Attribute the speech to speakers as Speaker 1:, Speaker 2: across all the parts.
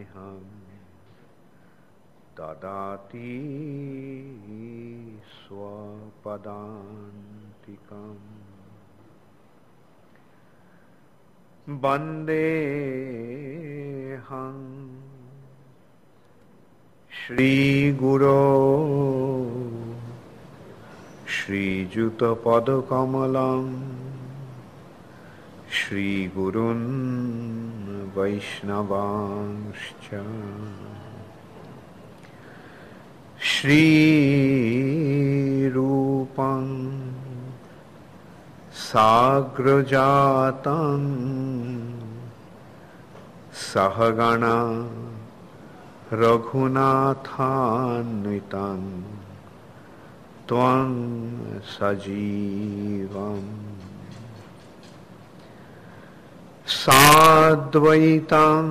Speaker 1: स्नेहं ददाति स्वपदान्तिकम् वन्देऽहं श्रीगुरो श्रीयुतपदकमलं श्रीगुरुन् वैष्णवांश्च श्रीरूपं साग्रजातं सहगणा रघुनाथान्वितं त्वं सजीवम् साद्वैतं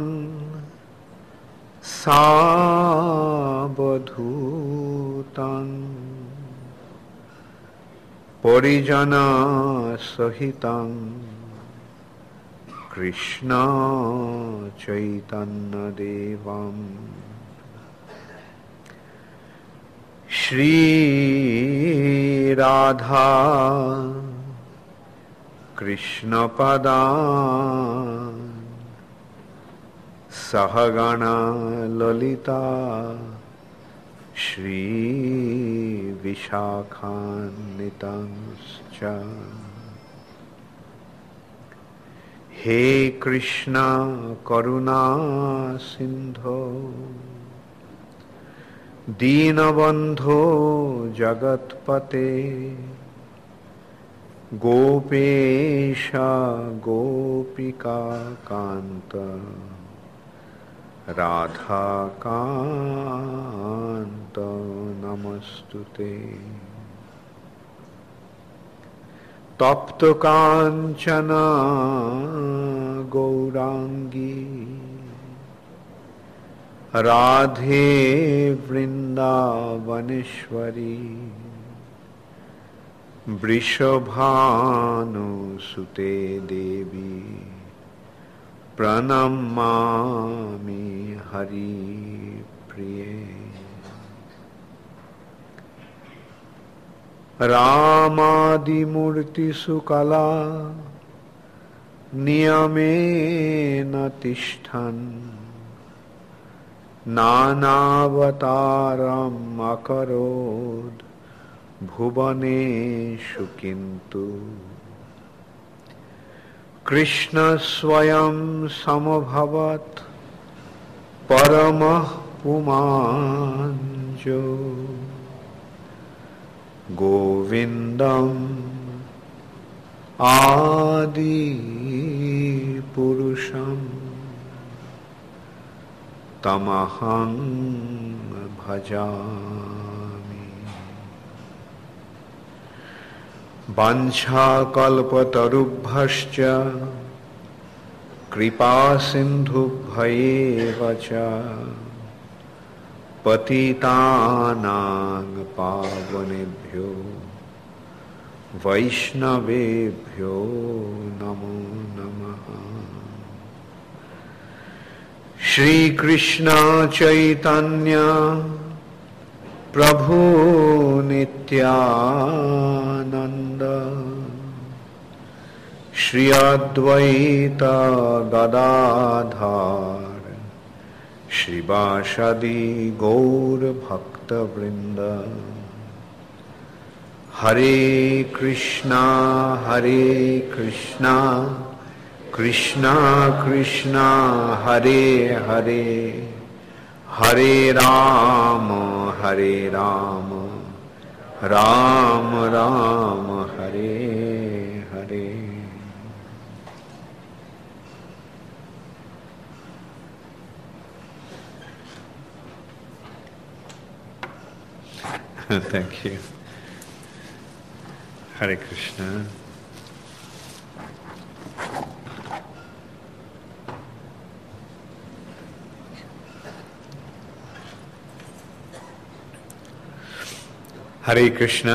Speaker 1: सावधूतं परिजनसहितं कृष्ण चैतन्यदेवं श्रीराधा कृष्णपदान् सहगणा ललिता श्रीविशाखान्वितांश्च हे कृष्ण करुणा सिन्धो दीनबन्धो जगत्पते गोपेश गोपिका कान्त राधाकान्त नमस्तुते तप्त कांचन गौरांगी राधे वृंदावनेश्वरी वृषभानुसुते देवी प्रणमामि हरिप्रिये रामादिमूर्तिषु कला नियमेन तिष्ठन् नानावतारम् अकरोत् भुवनेषु किन्तु कृष्ण स्वयं समभवत् परमः पुमांजो गोविन्दम् आदिपुरुषम् तमहं भजामि वाञ्छाकल्पतरुभ्यश्च कृपासिन्धुभ्येव च पतितानां पावनेभ्यो वैष्णवेभ्यो नमो नमः। श्री कृष्ण चैतन्य प्रभु नित्यानंद श्री अद्वैत गदाधर श्रीवासदि गौर भक्तवृंद हरे Krishna Krishna Krishna Hare Hare Hare Ram Ram Ram Hare Hare. Thank you. Hare Krishna. Hare Krishna.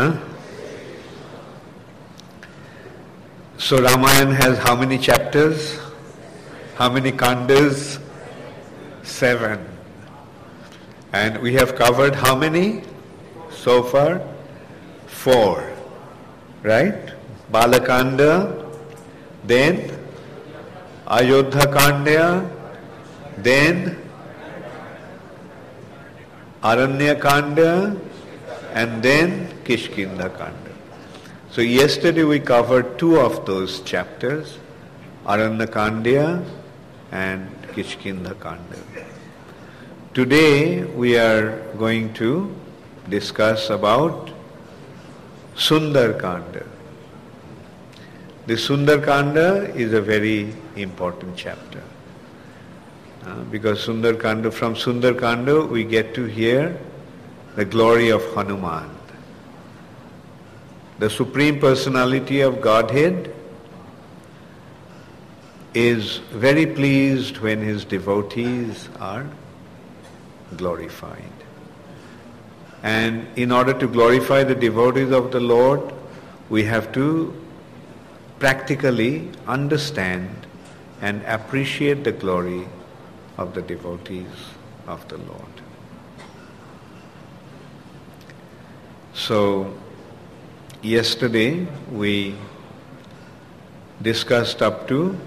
Speaker 1: So Ramayana has how many chapters? How many kandas? 7. And we have covered how many so far? 4. Right? Balakanda, then Ayodhya Kanda, then Aranya Kanda, and then Kishkinda Kanda. So yesterday we covered 2 of those chapters, Aranya Kanda and Kishkinda Kanda. Today we are going to discuss about Sundar Kanda. The Sundar Kanda is a very important chapter. Because from Sundar Kanda we get to hear the glory of Hanuman. The Supreme Personality of Godhead is very pleased when his devotees are glorified. And in order to glorify the devotees of the Lord, we have to practically understand and appreciate the glory of the devotees of the Lord. So, yesterday we discussed up to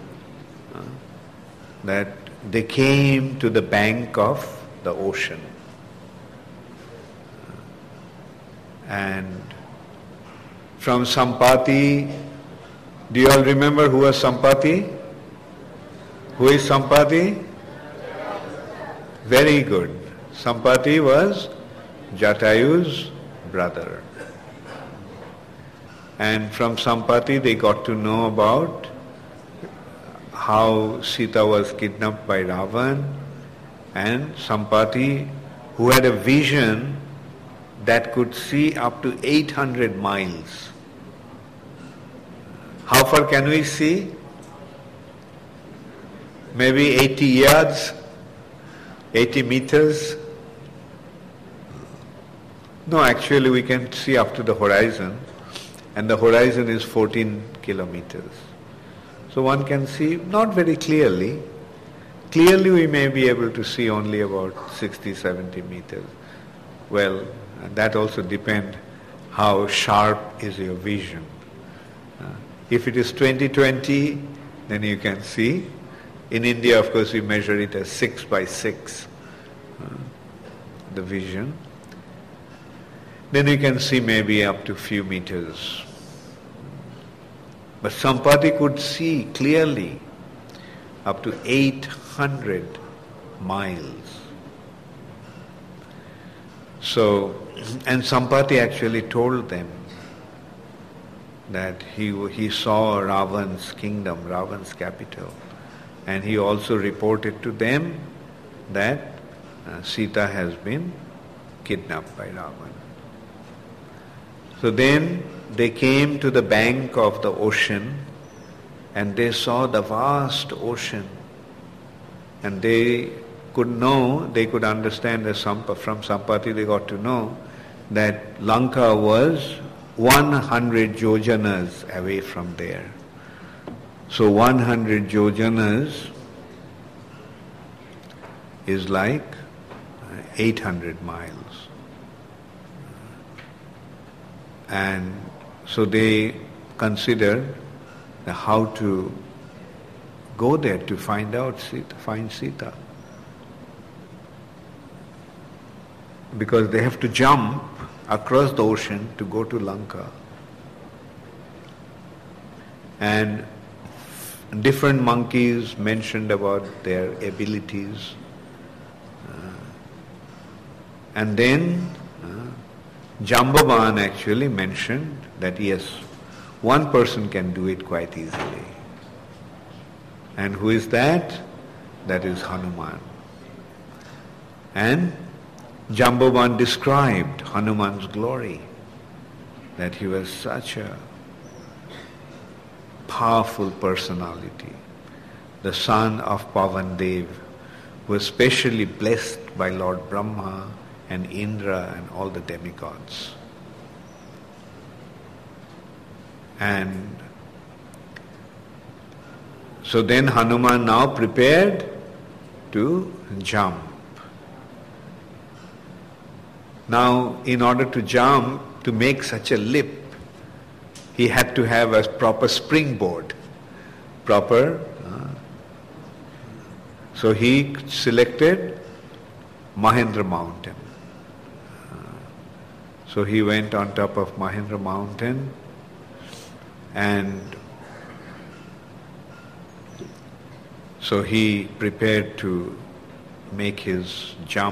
Speaker 1: that they came to the bank of the ocean. And from Sampati, do you all remember who was Sampati? Who is Sampati? Very good. Sampati was Jatayu's brother. And from Sampati they got to know about how Sita was kidnapped by Ravan, and Sampati, who had a vision that could see up to 800 miles. How far can we see? Maybe 80 yards, 80 meters. No, actually we can see up to the horizon, and the horizon is 14 kilometers. So one can see not very clearly. Clearly we may be able to see only about 60, 70 meters. Well, that also depends how sharp is your vision. If it is 20/20, then you can see. In India, of course, we measure it as 6 by 6, the vision. Then you can see maybe up to few meters. But Sampati could see clearly up to 800 miles. So, and Sampati actually told them that he saw Ravan's kingdom, Ravan's capital. And he also reported to them that Sita has been kidnapped by Ravan. So then they came to the bank of the ocean and they saw the vast ocean. And they could understand that from Sampati they got to know that Lanka was 100 yojanas away from there. So 100 yojanas is like 800 miles. And so they considered how to go there to find Sita. Because they have to jump across the ocean to go to Lanka. And different monkeys mentioned about their abilities. And then Jambavan actually mentioned that yes, one person can do it quite easily. And who is that? That is Hanuman. And Jambavan described Hanuman's glory, that he was such a powerful personality, the son of Pavandev, who was specially blessed by Lord Brahma and Indra and all the demigods. And so then Hanuman now prepared to jump. Now, in order to jump, to make such a leap, he had to have a proper springboard, so he selected Mahendra Mountain. So he went on top of Mahendra Mountain, and so he prepared to make his jump.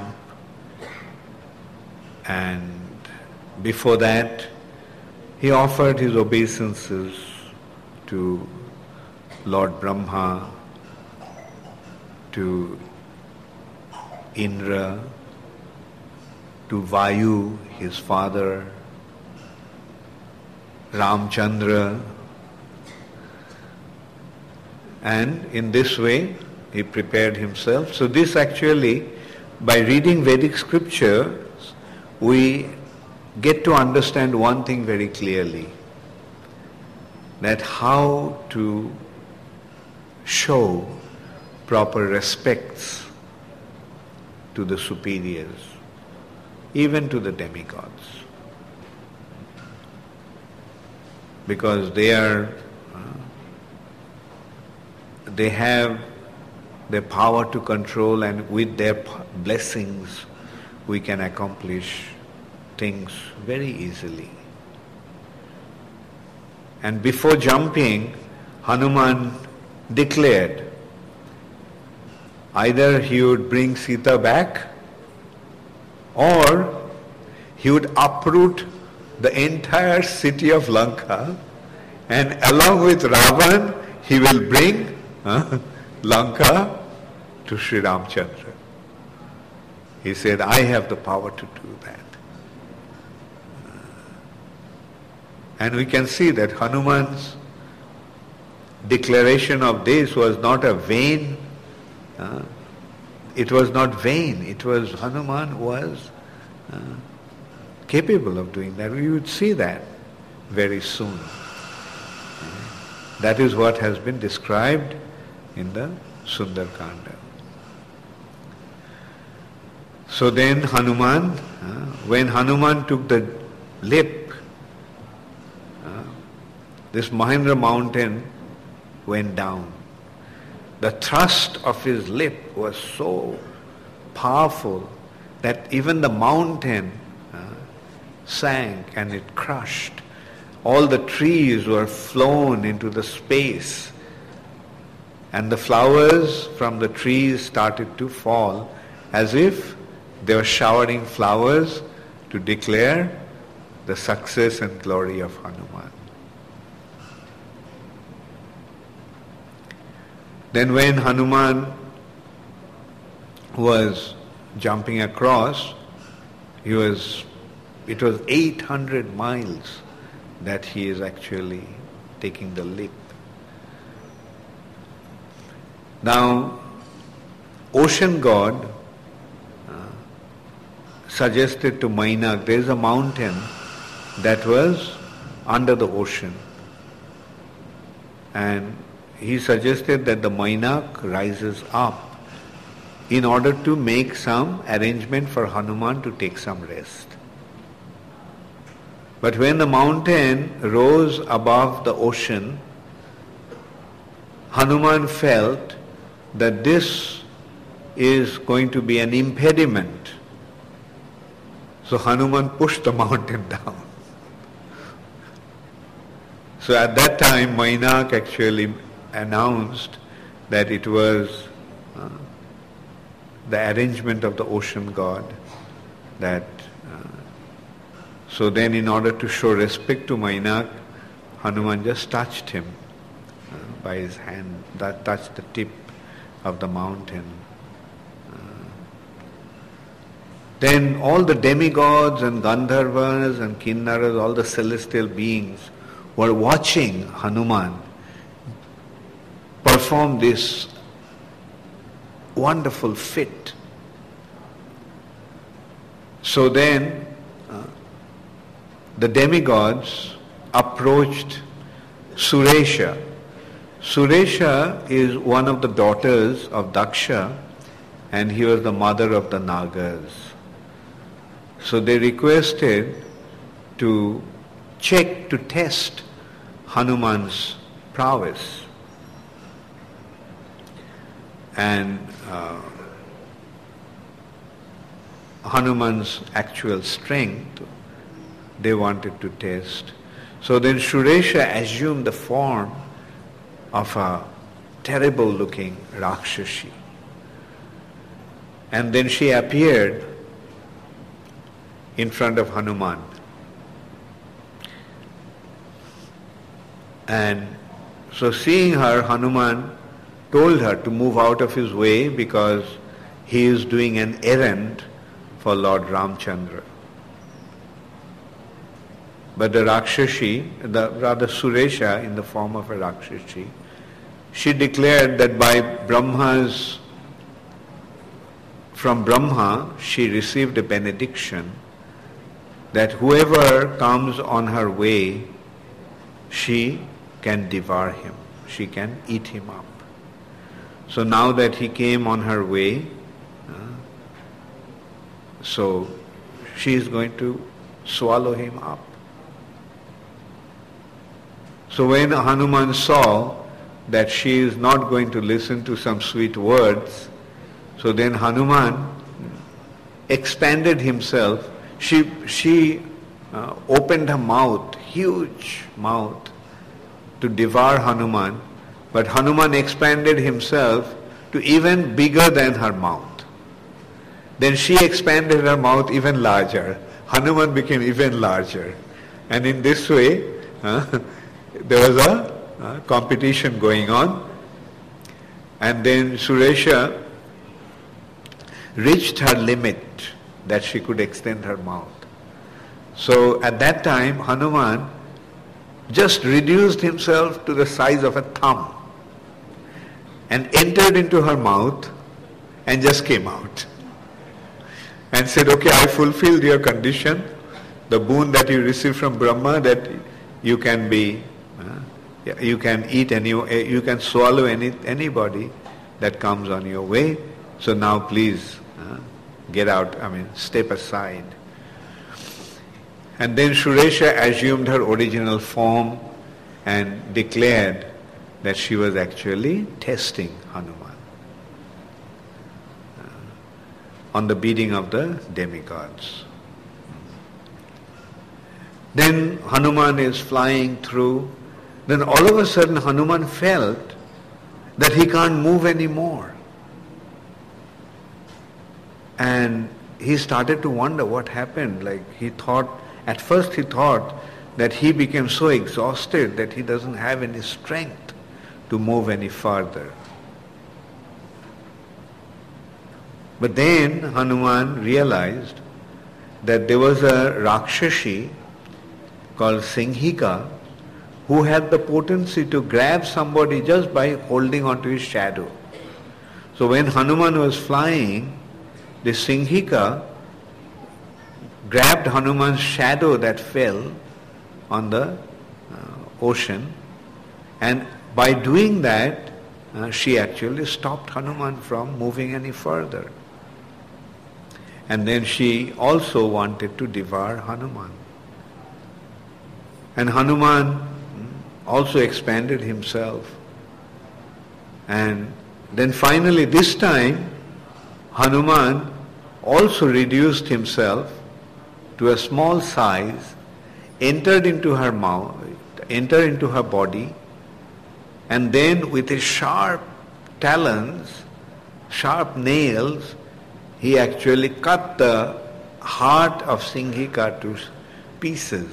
Speaker 1: And before that, he offered his obeisances to Lord Brahma, to Indra, to Vayu, his father, Ramchandra, and in this way he prepared himself. So this actually, by reading Vedic scripture, we get to understand one thing very clearly, that how to show proper respects to the superiors, even to the demigods, because they have the power to control, and with their blessings we can accomplish things very easily. And before jumping, Hanuman declared either he would bring Sita back, or he would uproot the entire city of Lanka, and along with Ravan he will bring Lanka to Sri Ramchandra. He said, I have the power to do that. And we can see that Hanuman's declaration of this was not a vain, it was not vain, it was Hanuman was capable of doing that. We would see that very soon. That is what has been described in the Sundarkanda. So then Hanuman, when Hanuman took the leap, this Mahendra mountain went down. The thrust of his leap was so powerful that even the mountain sank and it crushed. All the trees were flown into the space, and the flowers from the trees started to fall as if they were showering flowers to declare the success and glory of Hanuman. Then when Hanuman was jumping across, it was 800 miles that he is actually taking the leap. Now, ocean god suggested to Mainak, there is a mountain that was under the ocean, and he suggested that the Mainak rises up in order to make some arrangement for Hanuman to take some rest. But when the mountain rose above the ocean, Hanuman felt that this is going to be an impediment. So Hanuman pushed the mountain down. So at that time, Mainak actually announced that it was the arrangement of the ocean god, that so then in order to show respect to Mainak, Hanuman just touched him by his hand, that touched the tip of the mountain. Then all the demigods and Gandharvas and Kinnaras, all the celestial beings were watching Hanuman perform this wonderful feat. So then the demigods approached Suresha. Suresha is one of the daughters of Daksha, and he was the mother of the Nagas. So they requested to check, to test Hanuman's prowess. And Hanuman's actual strength they wanted to test. So then Suresha assumed the form of a terrible looking Rakshasi. And then she appeared in front of Hanuman. And so seeing her, Hanuman told her to move out of his way because he is doing an errand for Lord Ramchandra. But the Rakshasi, rather Suresha in the form of a Rakshasi, she declared that from Brahma she received a benediction that whoever comes on her way, she can devour him, she can eat him up. So now that he came on her way, so she is going to swallow him up. So when Hanuman saw that she is not going to listen to some sweet words, so then Hanuman expanded himself. She opened her mouth, huge mouth, to devour Hanuman, but Hanuman expanded himself to even bigger than her mouth. Then she expanded her mouth even larger. Hanuman became even larger. And in this way, there was a competition going on. And then Suresha reached her limit that she could extend her mouth. So at that time, Hanuman just reduced himself to the size of a thumb and entered into her mouth and just came out. And said, okay, I fulfilled your condition, the boon that you received from Brahma, that you can be, you can eat you can swallow anybody that comes on your way. So now please get out, step aside. And then Suresha assumed her original form and declared that she was actually testing Hanuman on the bidding of the demigods. Then Hanuman is flying through. Then all of a sudden Hanuman felt that he can't move anymore. And he started to wonder what happened. At first he thought that he became so exhausted that he doesn't have any strength to move any further. But then Hanuman realized that there was a Rakshasi called Singhika who had the potency to grab somebody just by holding onto his shadow. So when Hanuman was flying, the Singhika grabbed Hanuman's shadow that fell on the ocean, and by doing that, she actually stopped Hanuman from moving any further. And then she also wanted to devour Hanuman. And Hanuman also expanded himself. And then finally this time, Hanuman also reduced himself to a small size, entered into her mouth, entered into her body, and then with his sharp talons, sharp nails, he actually cut the heart of Singhika to pieces.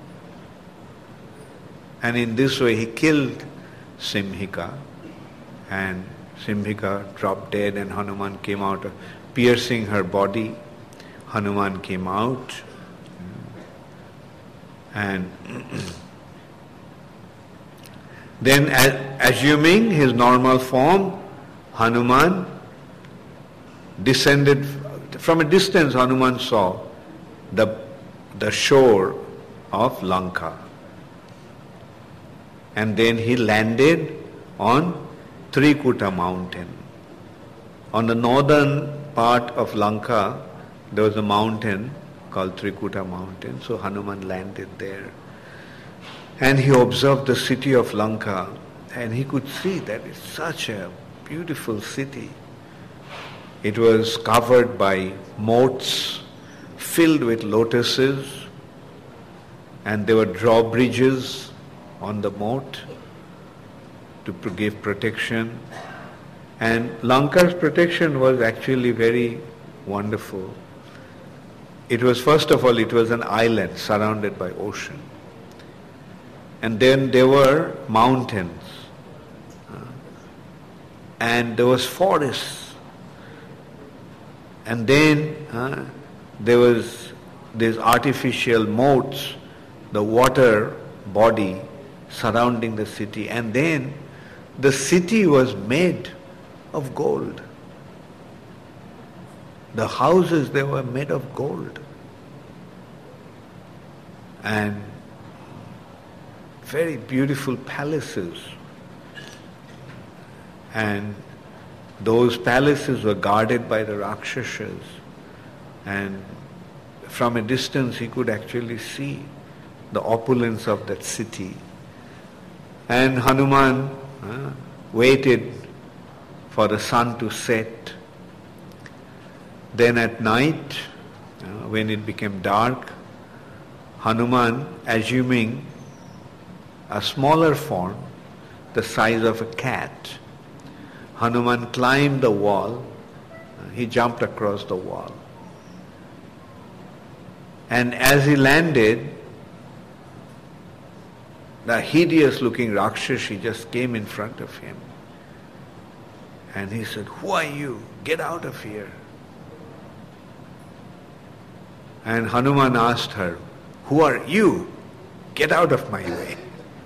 Speaker 1: And in this way he killed Singhika, and Singhika dropped dead, and Hanuman came out, piercing her body. Hanuman came out, and then assuming his normal form, Hanuman descended. From a distance Hanuman saw the shore of Lanka, and then he landed on Trikuta mountain On the northern part of Lanka, there was a mountain called Trikuta mountain. So Hanuman landed there. And he observed the city of Lanka, and he could see that it's such a beautiful city. It was covered by moats filled with lotuses, and there were drawbridges on the moat to give protection. And Lanka's protection was actually very wonderful. It was, first of all, it was an island surrounded by ocean. And then there were mountains. And there was forests. And then there was these artificial moats, the water body surrounding the city. And then the city was made of gold. The houses, they were made of gold. And very beautiful palaces. And those palaces were guarded by the Rakshasas. And from a distance he could actually see the opulence of that city. And Hanuman waited for the sun to set. Then at night, when it became dark, Hanuman, assuming a smaller form, the size of a cat, Hanuman climbed the wall. He jumped across the wall. And as he landed, the hideous looking Rakshasi just came in front of him. And he said, "Who are you? Get out of here." And Hanuman asked her, "Who are you? Get out of my way."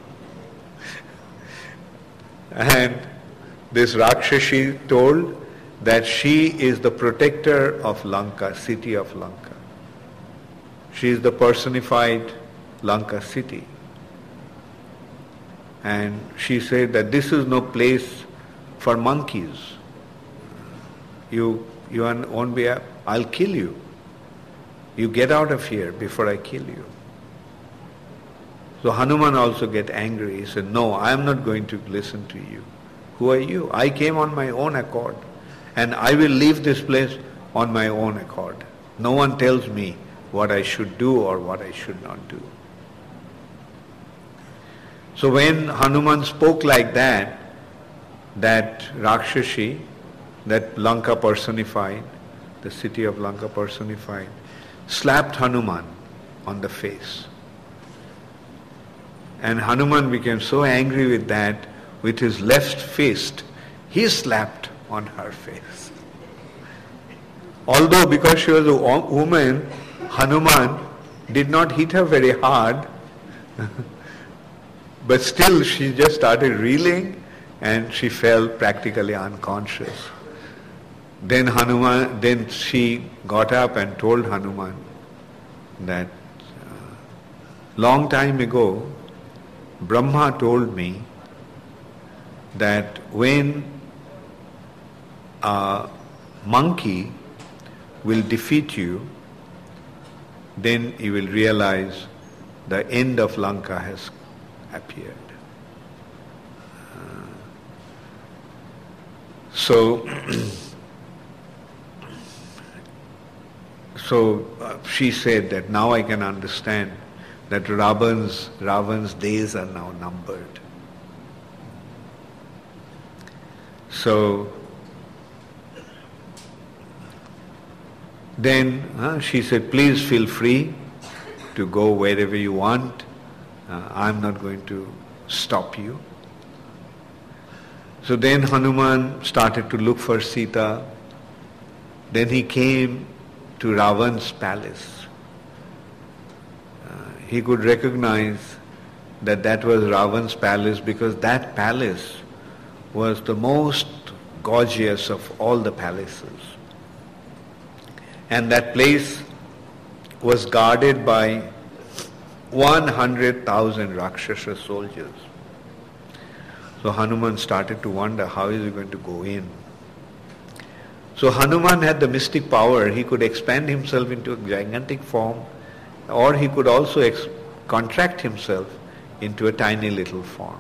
Speaker 1: And this Rakshasi told that she is the protector of Lanka, city of Lanka. She is the personified Lanka city. And she said that this is no place for monkeys. You won't be, I'll kill you. You get out of here before I kill you. So Hanuman also get angry. He said, "No, I am not going to listen to you. Who are you? I came on my own accord, and I will leave this place on my own accord. No one tells me what I should do or what I should not do." So when Hanuman spoke like that Rakshasi, that Lanka personified, the city of Lanka personified, slapped Hanuman on the face. And Hanuman became so angry with that, with his left fist, he slapped on her face. Although because she was a woman, Hanuman did not hit her very hard, but still she just started reeling and she fell practically unconscious. Then she got up and told Hanuman that long time ago Brahma told me that when a monkey will defeat you, then you will realize the end of Lanka has appeared. So she said that now I can understand that Ravan's days are now numbered. So then she said, "Please feel free to go wherever you want. I'm not going to stop you." So then Hanuman started to look for Sita. Then he came to Ravan's palace. He could recognize that was Ravan's palace because that palace was the most gorgeous of all the palaces. And that place was guarded by 100,000 Rakshasa soldiers. So Hanuman started to wonder, how is he going to go in? So Hanuman had the mystic power. He could expand himself into a gigantic form, or he could also contract himself into a tiny little form.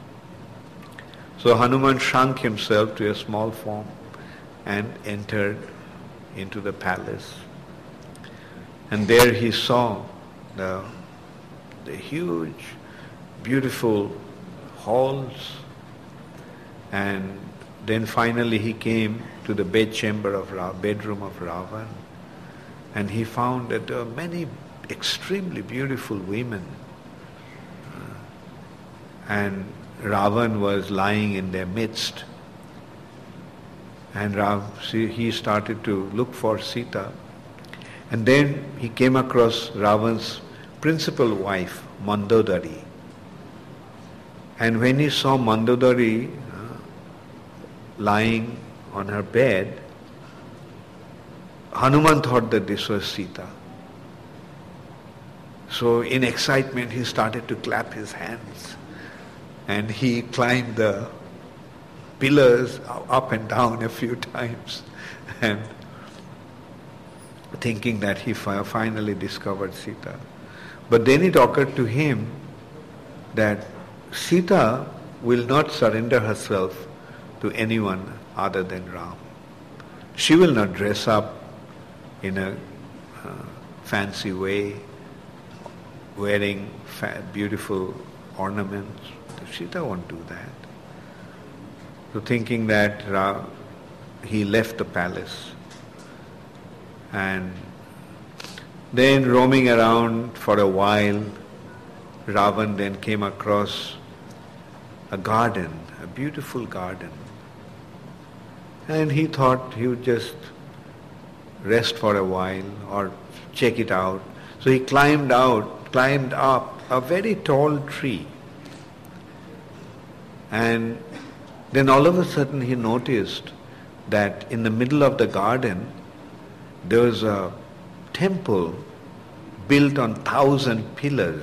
Speaker 1: So Hanuman shrunk himself to a small form and entered into the palace. And there he saw the huge, beautiful halls, and then finally he came to the bedroom of Ravan, and he found that there were many extremely beautiful women, and Ravan was lying in their midst. And he started to look for Sita, and then he came across Ravan's principal wife, Mandodari. And when he saw Mandodari lying on her bed, Hanuman thought that this was Sita. So in excitement he started to clap his hands, and he climbed the pillars up and down a few times, and thinking that he finally discovered Sita. But then it occurred to him that Sita will not surrender herself to anyone other than Ram. She will not dress up in a fancy way, wearing beautiful ornaments. Sita won't do that. So thinking that, he left the palace, and then roaming around for a while, Ravan then came across a garden, a beautiful garden. And he thought he would just rest for a while or check it out. So he climbed up a very tall tree. And then all of a sudden he noticed that in the middle of the garden there was a temple built on 1,000 pillars.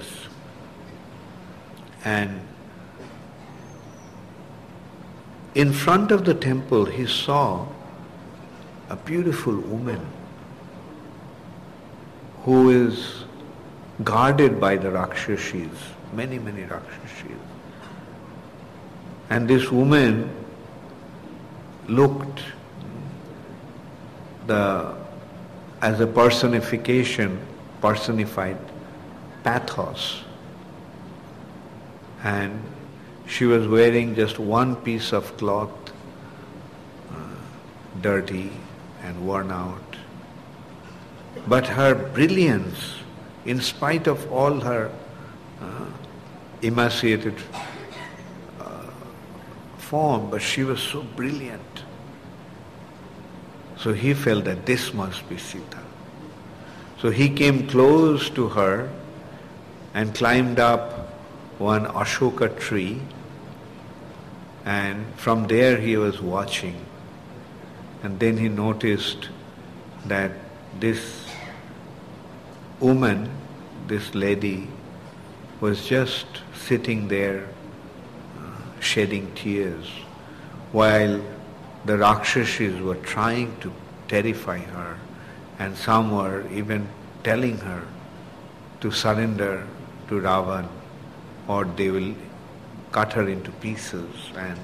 Speaker 1: And in front of the temple he saw a beautiful woman who is guarded by the Rakshashis, many Rakshashis. And this woman looked as a personified pathos. And she was wearing just one piece of cloth, dirty and worn out. But her brilliance, in spite of all her emaciated form, but she was so brilliant. So he felt that this must be Sita. So he came close to her and climbed up one Ashoka tree, and from there he was watching. And then he noticed that this woman, this lady, was just sitting there shedding tears, while the Rakshashis were trying to terrify her, and some were even telling her to surrender to Ravan or they will cut her into pieces. And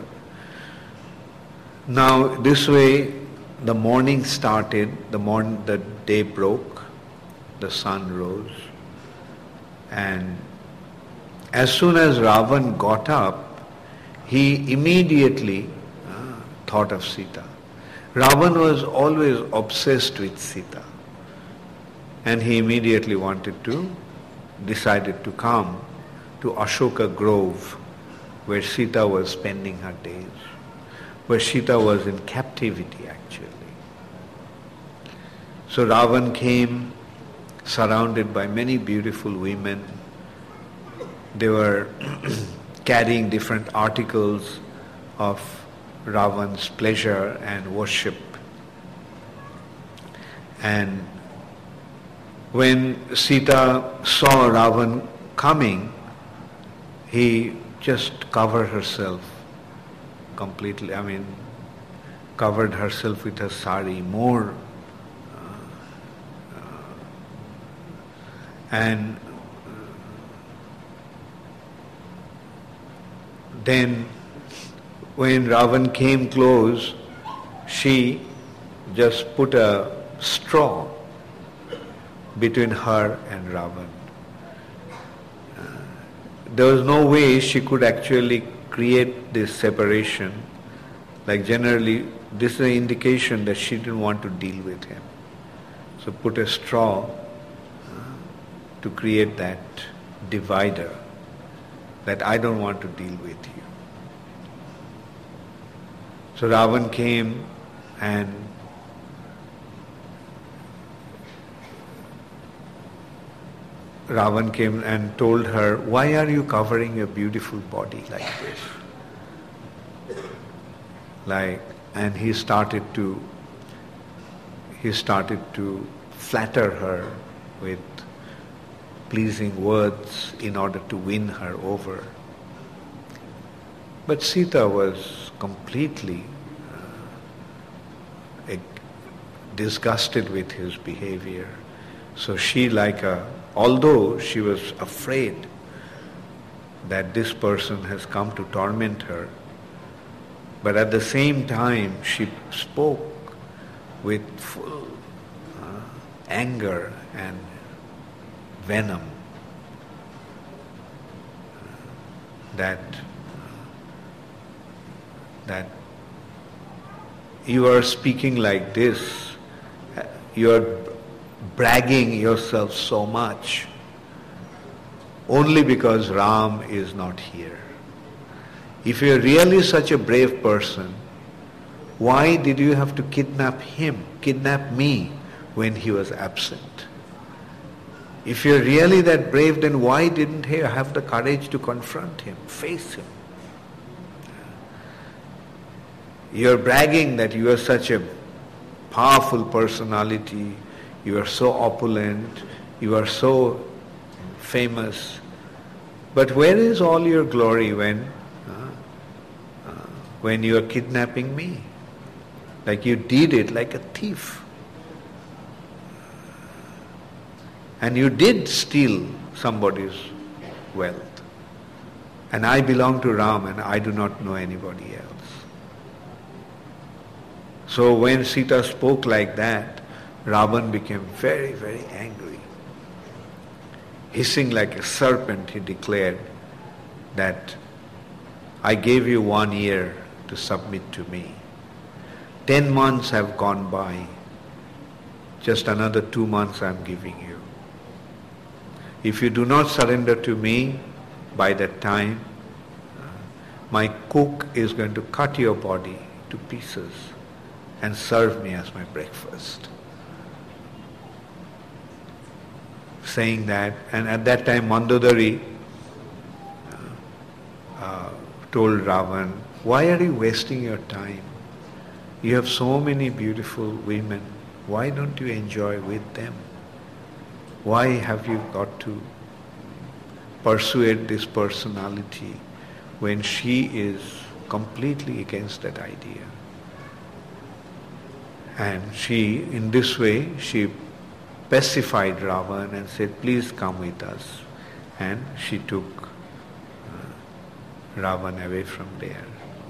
Speaker 1: now this way the morning started, the day broke, the sun rose, and as soon as Ravan got up, he immediately thought of Sita. Ravan was always obsessed with Sita, and he immediately decided to come to Ashoka Grove, where Sita was spending her days, where Sita was in captivity actually. So Ravan came surrounded by many beautiful women. They were carrying different articles of Ravan's pleasure and worship. And when Sita saw Ravan coming, he just covered herself completely. covered herself with her sari more, and then when Ravan came close, she just put a straw between her and Ravan. There was no way she could actually create this separation. Like generally, this is an indication that she didn't want to deal with him. So put a straw to create that divider, that I don't want to deal with you. So Ravan came and told her, why are you covering your beautiful body like this? And he started to flatter her with pleasing words in order to win her over. But Sita was completely disgusted with his behavior. So she, although she was afraid that this person has come to torment her, but at the same time she spoke with full anger and venom that you are speaking like this, you are bragging yourself so much only because Ram is not here. If you are really such a brave person, why did you have to kidnap me when he was absent? If you are really that brave, then why didn't he have the courage to confront him, face him? You are bragging that you are such a powerful personality, you are so opulent, you are so famous. But where is all your glory when you are kidnapping me? Like you did it like a thief. And you did steal somebody's wealth. And I belong to Ram and I do not know anybody else. So when Sita spoke like that, Ravan became very, very angry. Hissing like a serpent, he declared that I gave you 1 year to submit to me. 10 months have gone by. Just another 2 months I am giving you. If you do not surrender to me by that time, my cook is going to cut your body to pieces and serve me as my breakfast. Saying that, and at that time Mandodari told Ravan, why are you wasting your time? You have so many beautiful women. Why don't you enjoy with them? Why have you got to persuade this personality when she is completely against that idea? And she, in this way, she pacified Ravan and said, please come with us. And she took Ravan away from there.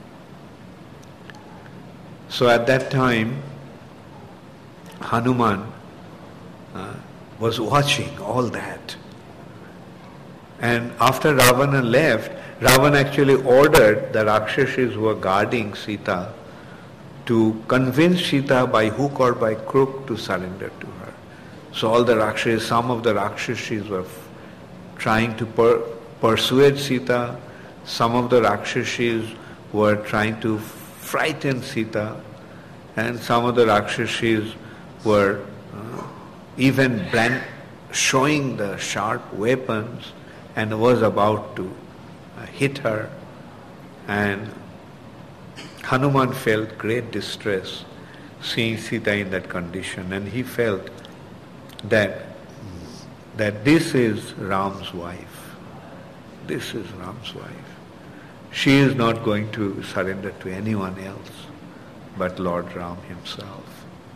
Speaker 1: So at that time, Hanuman was watching all that. And after Ravana left, Ravan actually ordered the Rakshashis who were guarding Sita to convince Sita by hook or by crook to surrender to her. So all the Rakshashis, some of the Rakshashis were trying to persuade Sita, some of the Rakshashis were trying to frighten Sita, and some of the Rakshashis were even showing the sharp weapons and was about to hit her. And Hanuman felt great distress seeing Sita in that condition, and he felt that this is Ram's wife. This is Ram's wife. She is not going to surrender to anyone else. but Lord Ram himself.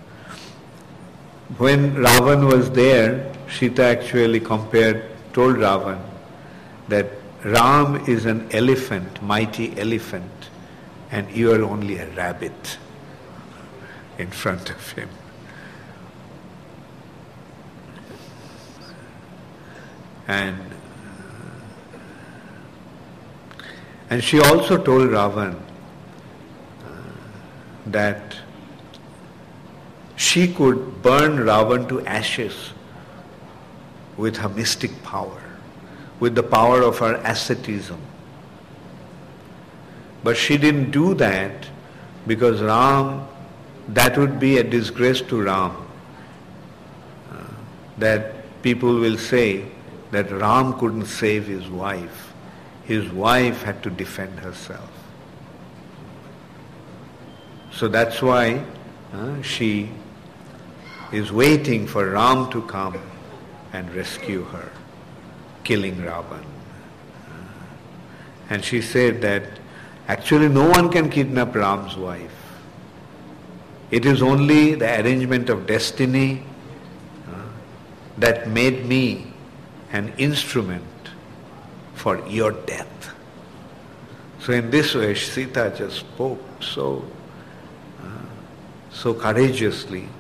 Speaker 1: When Ravan was there, Sita actually told Ravan that Ram is an elephant, mighty elephant, and you are only a rabbit in front of him. And she also told Ravan that she could burn Ravan to ashes with her mystic power, with the power of her asceticism. But she didn't do that because that would be a disgrace to Ram. That people will say that Ram couldn't save his wife. His wife had to defend herself. So that's why she is waiting for Ram to come and rescue her, killing Ravan. And she said that actually no one can kidnap Ram's wife. It is only the arrangement of destiny that made me an instrument for your death. So in this way, Sita just spoke so courageously.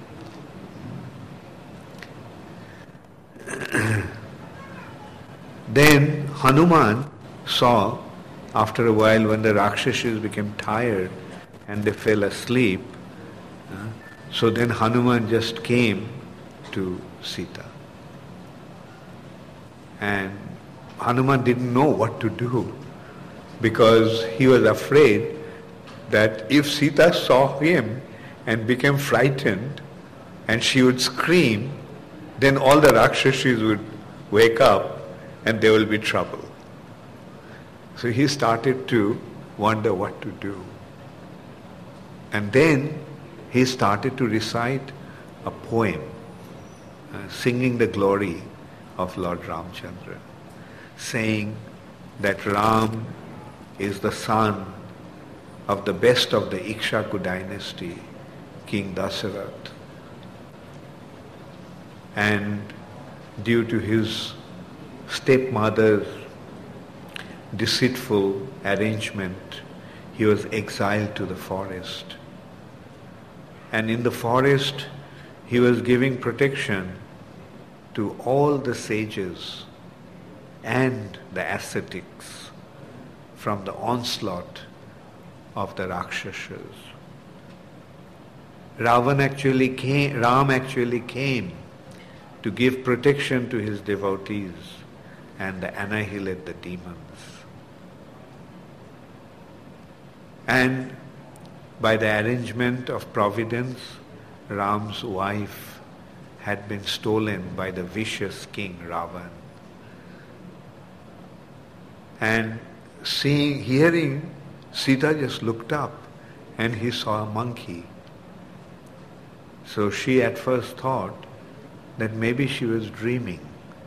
Speaker 1: Then Hanuman saw, after a while, when the Rakshasas became tired and they fell asleep, so then Hanuman just came to Sita. And Hanuman didn't know what to do because he was afraid that if Sita saw him and became frightened and she would scream, then all the Rakshasas would wake up and there will be trouble. So he started to wonder what to do. And then he started to recite a poem, singing the glory of Lord Ramchandra, saying that Ram is the son of the best of the Ikshaku dynasty, King Dasarath. And due to his stepmother's deceitful arrangement, he was exiled to the forest. And in the forest, he was giving protection to all the sages and the ascetics from the onslaught of the Rakshasas. Ram actually came to give protection to his devotees and annihilate the demons. And by the arrangement of providence, Ram's wife had been stolen by the vicious king Ravan. And hearing, Sita just looked up and he saw a monkey. So she at first thought that maybe she was dreaming.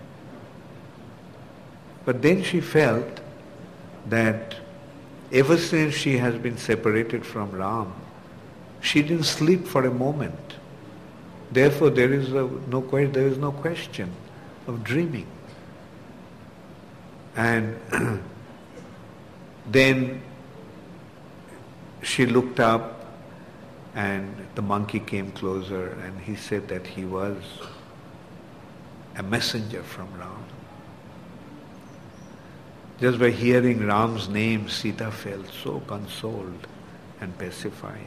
Speaker 1: But then she felt that ever since she has been separated from Ram, she didn't sleep for a moment. Therefore, there is no question of dreaming. And then she looked up and the monkey came closer and he said that he was a messenger from Ram. Just by hearing Ram's name, Sita felt so consoled and pacified.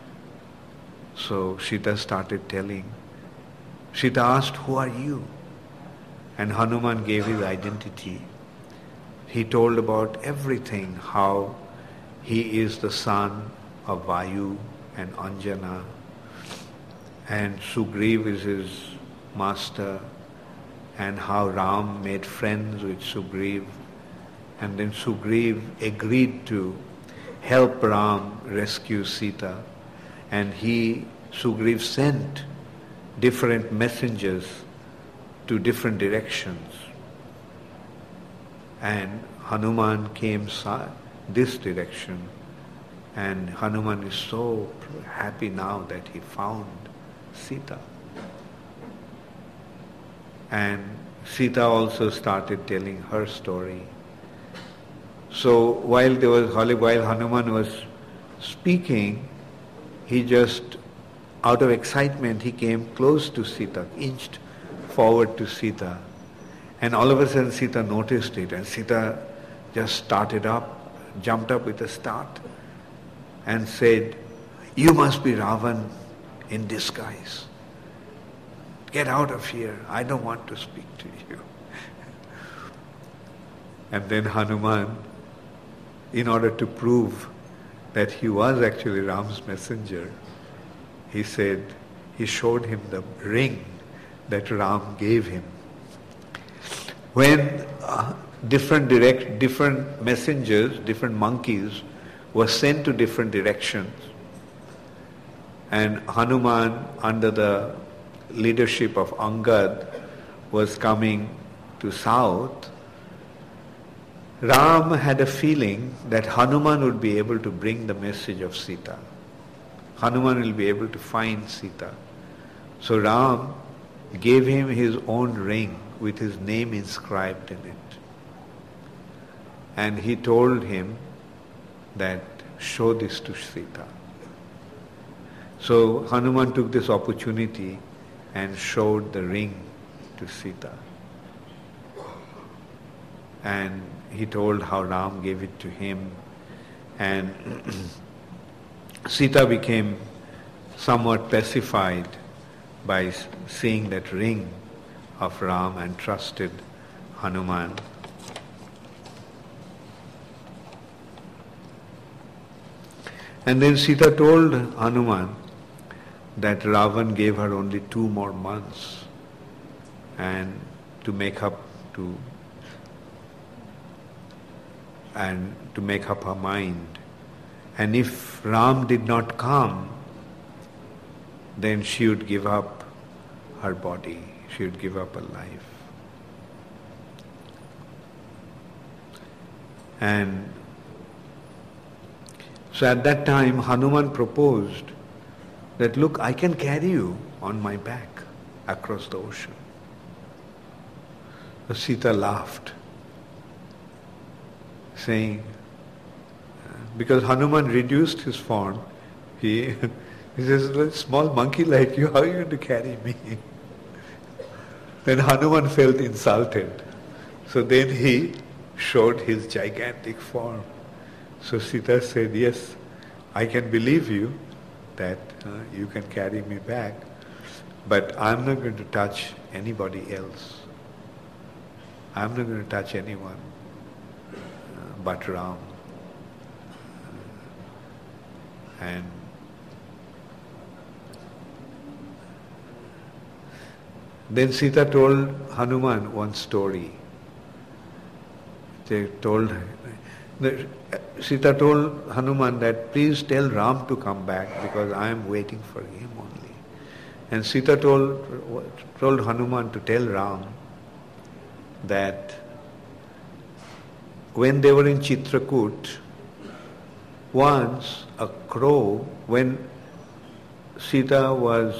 Speaker 1: So Sita started telling. Sita asked, "Who are you?" And Hanuman gave his identity. He told about everything, how he is the son of Vayu and Anjana, and Sugriv is his master, and how Ram made friends with Sugriv, and then Sugriv agreed to help Ram rescue Sita, and Sugriv sent different messengers to different directions, and Hanuman came this direction, And Hanuman is so happy now that he found Sita. And Sita also started telling her story. So while Hanuman was speaking, he just, out of excitement, he came close to Sita, inched forward to Sita. And all of a sudden Sita noticed it, and Sita just started up, jumped up with a start, and said, "You must be Ravan in disguise. Get out of here. I don't want to speak to you." And then Hanuman, in order to prove that he was actually Ram's messenger, he showed him the ring that Ram gave him. When different messengers, different monkeys were sent to different directions, and Hanuman, under the leadership of Angad, was coming to south, Ram had a feeling that Hanuman would be able to bring the message of Sita. Hanuman will be able to find Sita. So Ram gave him his own ring with his name inscribed in it. And he told him that, "Show this to Sita." So Hanuman took this opportunity and showed the ring to Sita. And he told how Ram gave it to him, and Sita became somewhat pacified by seeing that ring of Ram and trusted Hanuman. And then Sita told Hanuman that Ravan gave her only 2 more months and to make up her mind. And if Ram did not come, then she would give up her body, she would give up her life. And so at that time Hanuman proposed that, "Look, I can carry you on my back across the ocean." So Sita laughed, saying, because Hanuman reduced his form, he says, "A small monkey like you, how are you going to carry me?" Then Hanuman felt insulted. So then he showed his gigantic form. So Sita said, "Yes, I can believe you that you can carry me back, but I'm not going to touch anybody else. I'm not going to touch anyone but Ram." And then Sita told Hanuman one story. Sita told Hanuman that, "Please tell Ram to come back because I am waiting for him only." And Sita told Hanuman to tell Ram that when they were in Chitrakoot, once a crow, when Sita was,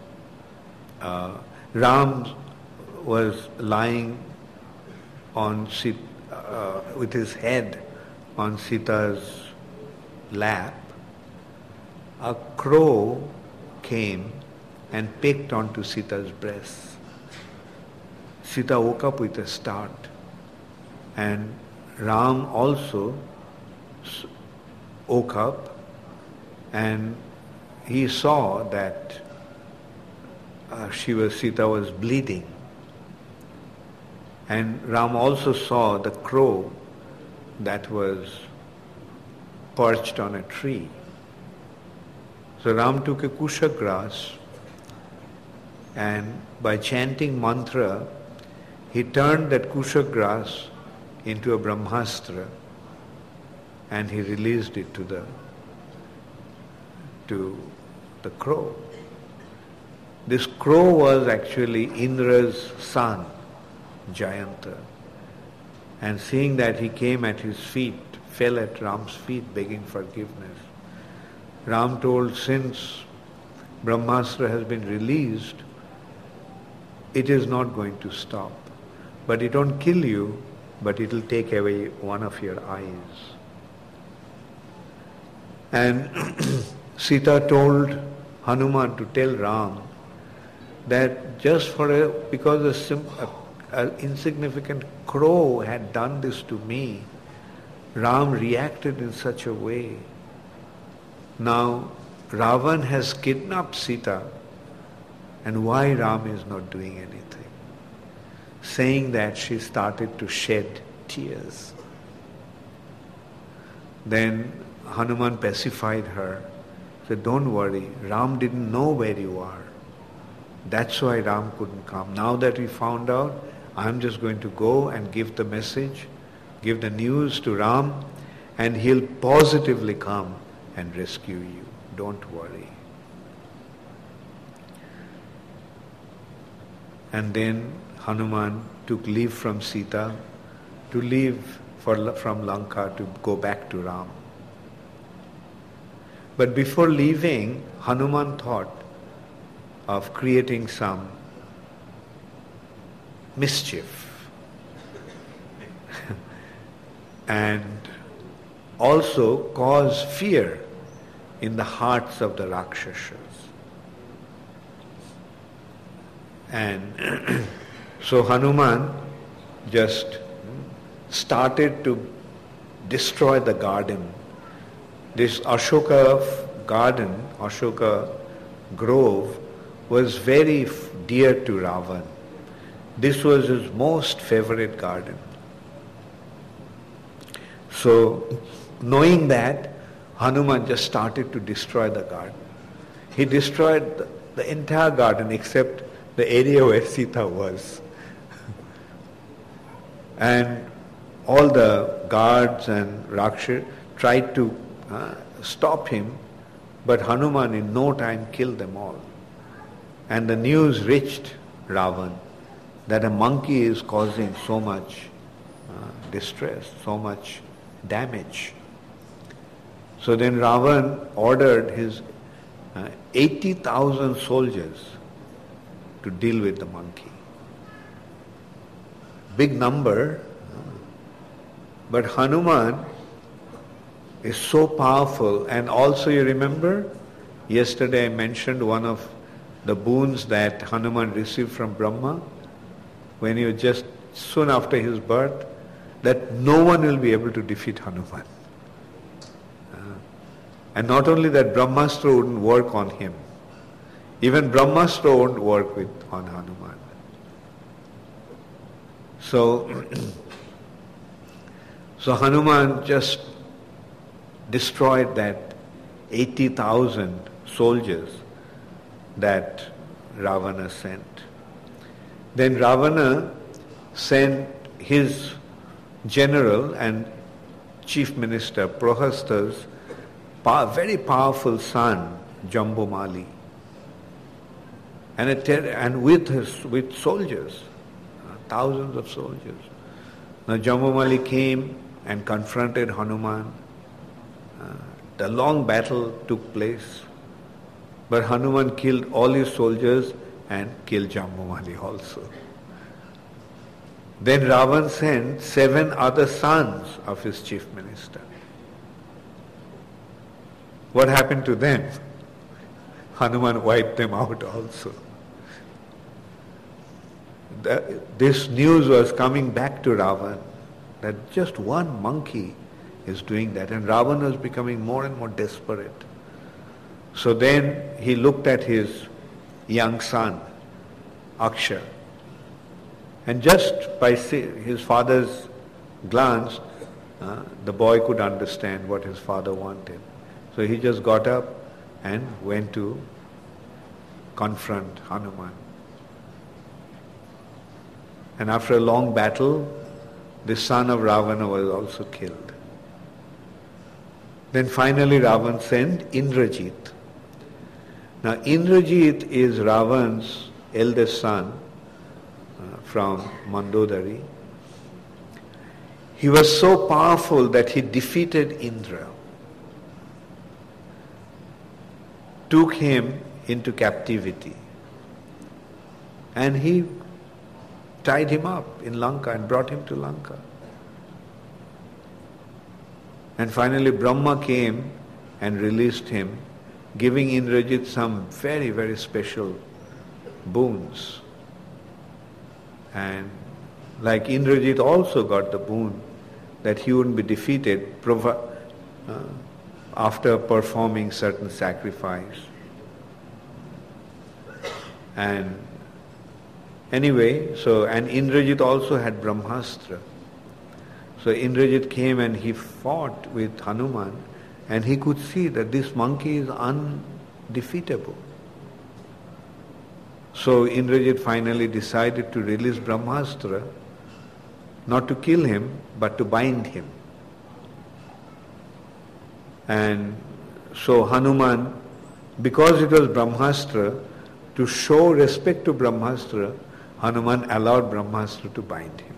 Speaker 1: Ram was lying on with his head on Sita's lap, a crow came and pecked onto Sita's breast. Sita woke up with a start, and Ram also woke up, and he saw that Sita was bleeding. And Ram also saw the crow that was perched on a tree. So Ram took a kusha grass, and by chanting mantra, he turned that kusha grass into a brahmastra, and he released it to the crow. This crow was actually Indra's son, Jayanta. And seeing that, he came at his feet, fell at Ram's feet begging forgiveness. Ram told, since Brahmastra has been released, it is not going to stop. But it won't kill you, but it will take away one of your eyes. And Sita told Hanuman to tell Ram that just because an insignificant crow had done this to me, Ram reacted in such a way. Now Ravan has kidnapped Sita, and why Ram is not doing anything? Saying that, she started to shed tears. Then Hanuman pacified her, said, don't worry, Ram didn't know where you are. That's why Ram couldn't come. Now that we found out, I'm just going to go and give the message, give the news to Ram, and he'll positively come and rescue you. Don't worry. And then Hanuman took leave from Sita to leave from Lanka to go back to Ram. But before leaving, Hanuman thought of creating some mischief and also cause fear in the hearts of the Rakshasas. And so Hanuman just started to destroy the garden. This Ashoka garden, Ashoka grove, was very dear to Ravan. This was his most favorite garden. So, knowing that, Hanuman just started to destroy the garden. He destroyed the entire garden except the area where Sita was. And all the guards and Rakshas tried to stop him, but Hanuman in no time killed them all. And the news reached Ravan that a monkey is causing so much distress, so much damage. So then Ravan ordered his 80,000 soldiers to deal with the monkey. Big number, but Hanuman is so powerful. And also you remember, yesterday I mentioned one of the boons that Hanuman received from Brahma when he was just soon after his birth, that no one will be able to defeat Hanuman. And not only that, Brahmastra wouldn't work on him. Even Brahmastra wouldn't work on Hanuman. So Hanuman just destroyed that 80,000 soldiers that Ravana sent. Then Ravana sent his general and chief minister Prahasta's very powerful son Jambumali, and with soldiers, thousands of soldiers. Now Jambumali came and confronted Hanuman. The long battle took place, but Hanuman killed all his soldiers and killed Jambumali also. Then Ravan sent 7 other sons of his chief minister. What happened to them? Hanuman wiped them out also. This news was coming back to Ravan that just one monkey is doing that, and Ravan was becoming more and more desperate. So then he looked at his young son, Aksha, and just by his father's glance, the boy could understand what his father wanted. So he just got up and went to confront Hanuman. And after a long battle, the son of Ravana was also killed. Then finally Ravan sent Indrajit. Now Indrajit is Ravan's eldest son from Mandodari. He was so powerful that he defeated Indra. took him into captivity. And he tied him up in Lanka and brought him to Lanka. And finally Brahma came and released him, giving Indrajit some very, very special boons. And like Indrajit also got the boon that he wouldn't be defeated after performing certain sacrifice. And anyway, and Indrajit also had Brahmastra. So Indrajit came and he fought with Hanuman, and he could see that this monkey is undefeatable. So Indrajit finally decided to release Brahmastra, not to kill him, but to bind him. And so Hanuman, because it was Brahmastra, to show respect to Brahmastra, Hanuman allowed Brahmastra to bind him.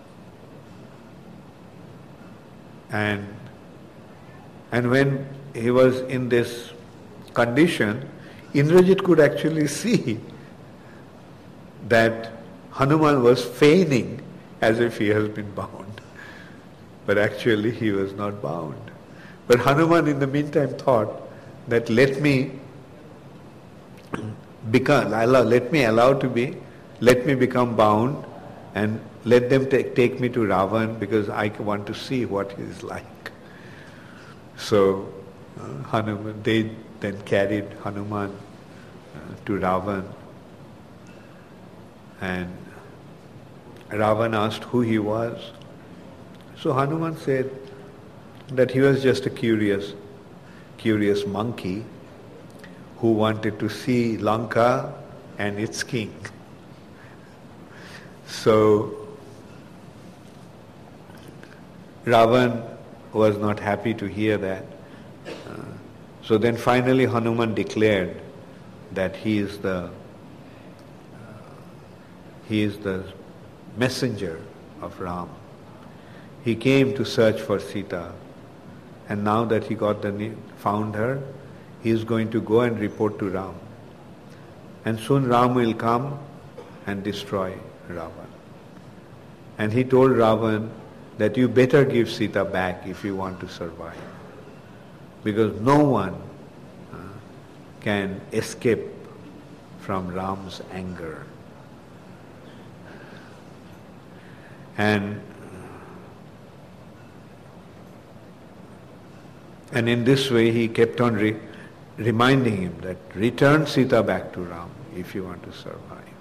Speaker 1: And when he was in this condition, Indrajit could actually see that Hanuman was feigning as if he has been bound. But actually he was not bound. But Hanuman in the meantime thought that let me become bound and let them take me to Ravan because I want to see what he is like. So Hanuman, they then carried Hanuman to Ravan, and Ravan asked who he was. So Hanuman said that he was just a curious monkey who wanted to see Lanka and its king. So Ravan was not happy to hear that. So then finally Hanuman declared that he is the messenger of Ram. He came to search for Sita, and now that he found her, he is going to go and report to Ram. And soon Ram will come and destroy Ravan. And he told Ravan that you better give Sita back if you want to survive. Because no one can escape from Ram's anger. And in this way he kept on reminding him that return Sita back to Ram if you want to survive.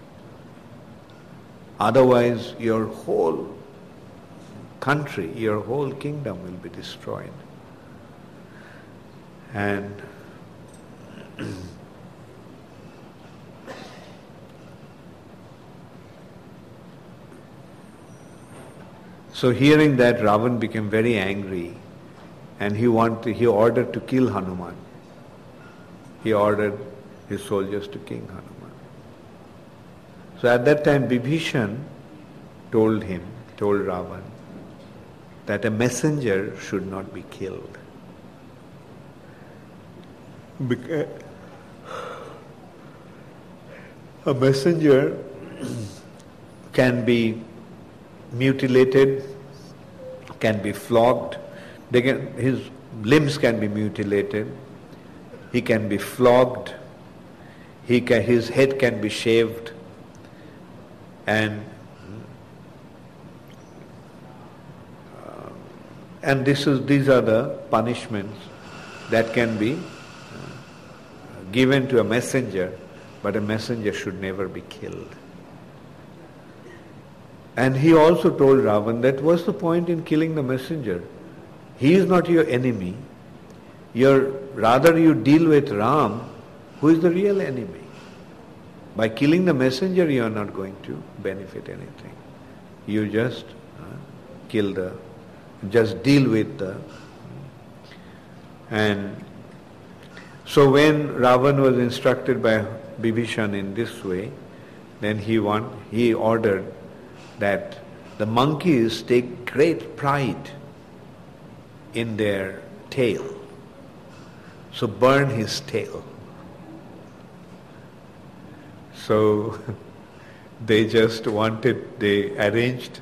Speaker 1: Otherwise your whole country, your whole kingdom will be destroyed. And so hearing that, Ravan became very angry, and he ordered to kill Hanuman. He ordered his soldiers to kill Hanuman. So at that time Bibhishan told Ravan that a messenger should not be killed. Because a messenger can be mutilated, can be flogged, his limbs can be mutilated, he can be flogged, his head can be shaved, and these are the punishments that can be given to a messenger, but a messenger should never be killed. And he also told Ravan that what's the point in killing the messenger? He is not your enemy. Rather you deal with Ram, who is the real enemy. By killing the messenger you are not going to benefit anything. You just just deal with the... And so when Ravan was instructed by Bibhishan in this way, then he ordered that the monkeys take great pride in their tail. So burn his tail. So they just wanted, they arranged,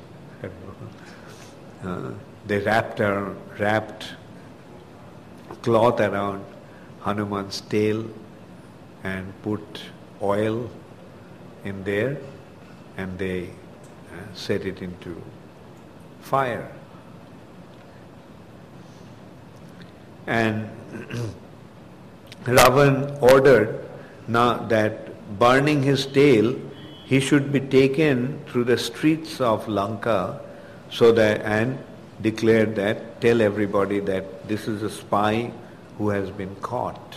Speaker 1: they wrapped cloth around Hanuman's tail and put oil in there, and they set it into fire. And Ravan ordered now that burning his tail, he should be taken through the streets of Lanka, so that, and declared that, tell everybody that this is a spy who has been caught.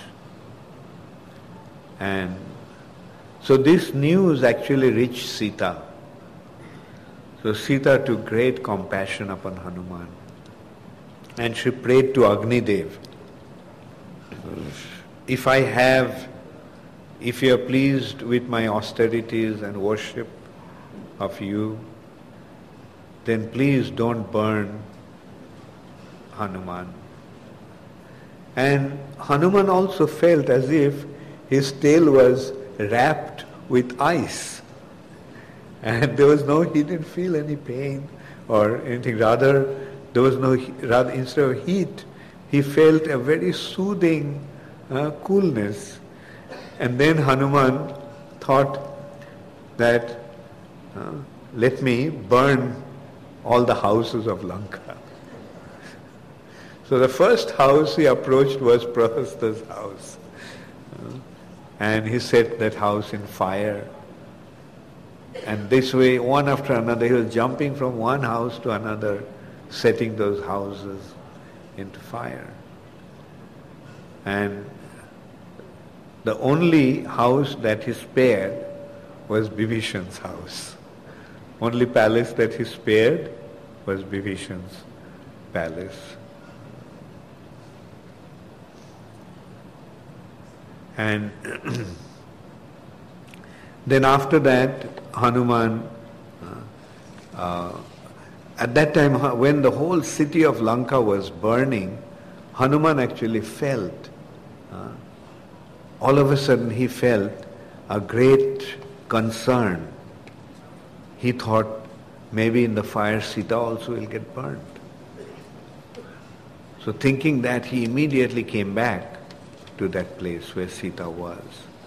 Speaker 1: And so this news actually reached Sita. So Sita took great compassion upon Hanuman, and she prayed to Agni Dev, if you are pleased with my austerities and worship of you, then please don't burn Hanuman. And Hanuman also felt as if his tail was wrapped with ice. And there was he didn't feel any pain or anything. Rather, there was instead of heat, he felt a very soothing coolness. And then Hanuman thought that, let me burn all the houses of Lanka. So the first house he approached was Prahasta's house. And he set that house in fire. And this way, one after another, he was jumping from one house to another, setting those houses into fire. And the only house that he spared was Bibhishan's house. Only palace that he spared was Bibhishan's palace. And then after that, Hanuman, at that time when the whole city of Lanka was burning, Hanuman actually felt, all of a sudden he felt a great concern. He thought maybe in the fire Sita also will get burned. So thinking that, he immediately came back to that place where Sita was.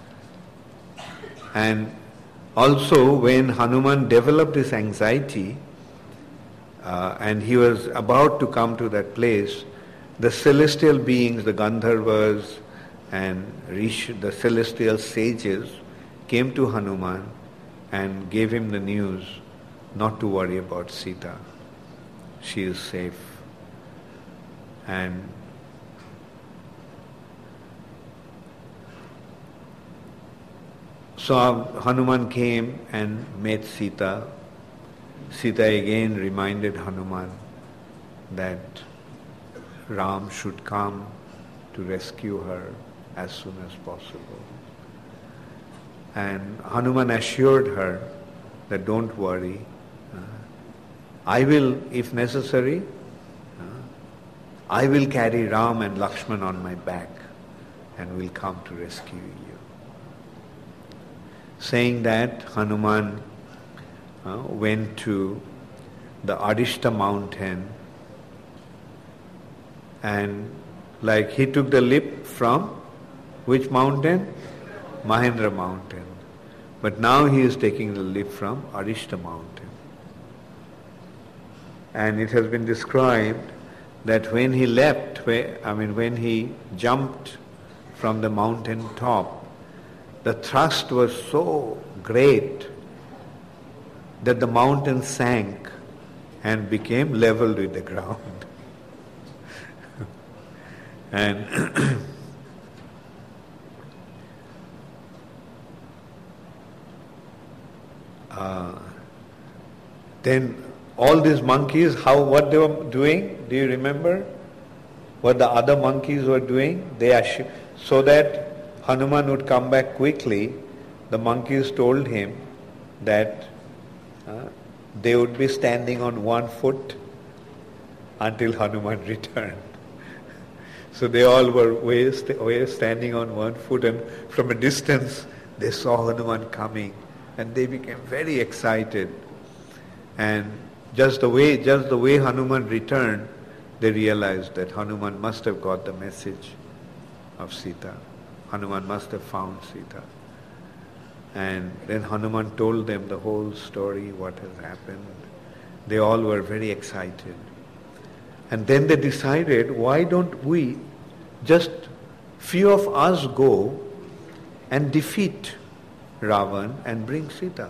Speaker 1: And also when Hanuman developed this anxiety and he was about to come to that place, the celestial beings, the Gandharvas and the celestial sages came to Hanuman and gave him the news not to worry about Sita. She is safe. And so Hanuman came and met Sita. Sita again reminded Hanuman that Ram should come to rescue her as soon as possible. And Hanuman assured her that don't worry, I will, if necessary, I will carry Ram and Lakshman on my back and will come to rescue you. Saying that, Hanuman went to the Adishta mountain, and like he took the leap from which mountain? Mahendra mountain. But now he is taking the leap from Adishta mountain. And it has been described that when he leapt, when he jumped from the mountain top, the thrust was so great that the mountain sank and became leveled with the ground. And then all these monkeys, what they were doing, do you remember? What the other monkeys were doing? So that Hanuman would come back quickly, the monkeys told him that they would be standing on one foot until Hanuman returned. So they all were standing on one foot, and from a distance they saw Hanuman coming and they became very excited. And just the way Hanuman returned, they realized that Hanuman must have got the message of Sita. Hanuman must have found Sita. And then Hanuman told them the whole story, what has happened. They all were very excited. And then they decided, why don't we, just few of us go and defeat Ravan and bring Sita?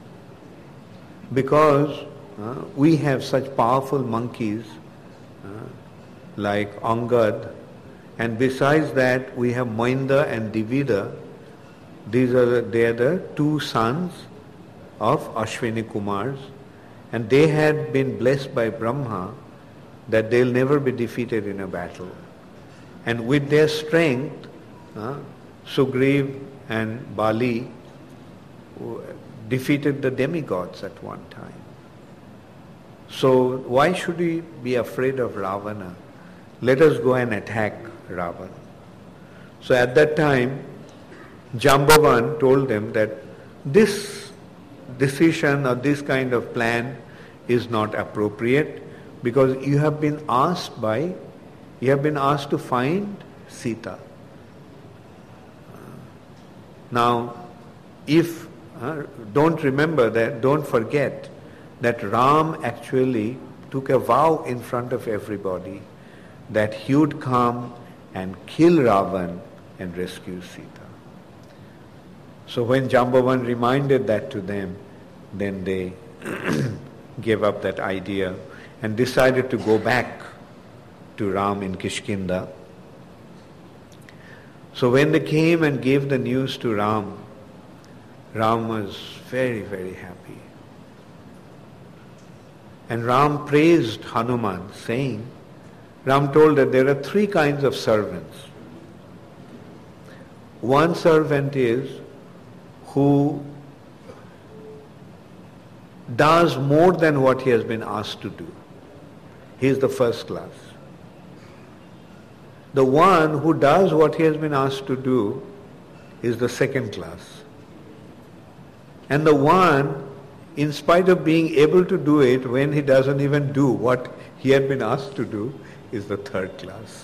Speaker 1: Because we have such powerful monkeys like Angad, and besides that we have Moinda and Divida. They are the two sons of Ashwini Kumars, and they had been blessed by Brahma that they'll never be defeated in a battle. And with their strength, Sugriv and Bali defeated the demigods at one time. So why should we be afraid of Ravana? Let us go and attack Ravana. So at that time, Jambavan told them that this decision or this kind of plan is not appropriate, because you have been asked to find Sita. Now, if don't forget that Ram actually took a vow in front of everybody that he would come and kill Ravan and rescue Sita. So when Jambavan reminded that to them, then they gave up that idea and decided to go back to Ram in Kishkinda. So when they came and gave the news to Ram, Ram was very, very happy. And Ram praised Hanuman, saying, Ram told that there are three kinds of servants. One servant is who does more than what he has been asked to do. He is the first class. The one who does what he has been asked to do is the second class. And the one, in spite of being able to do it when he doesn't even do what he had been asked to do, is the third class.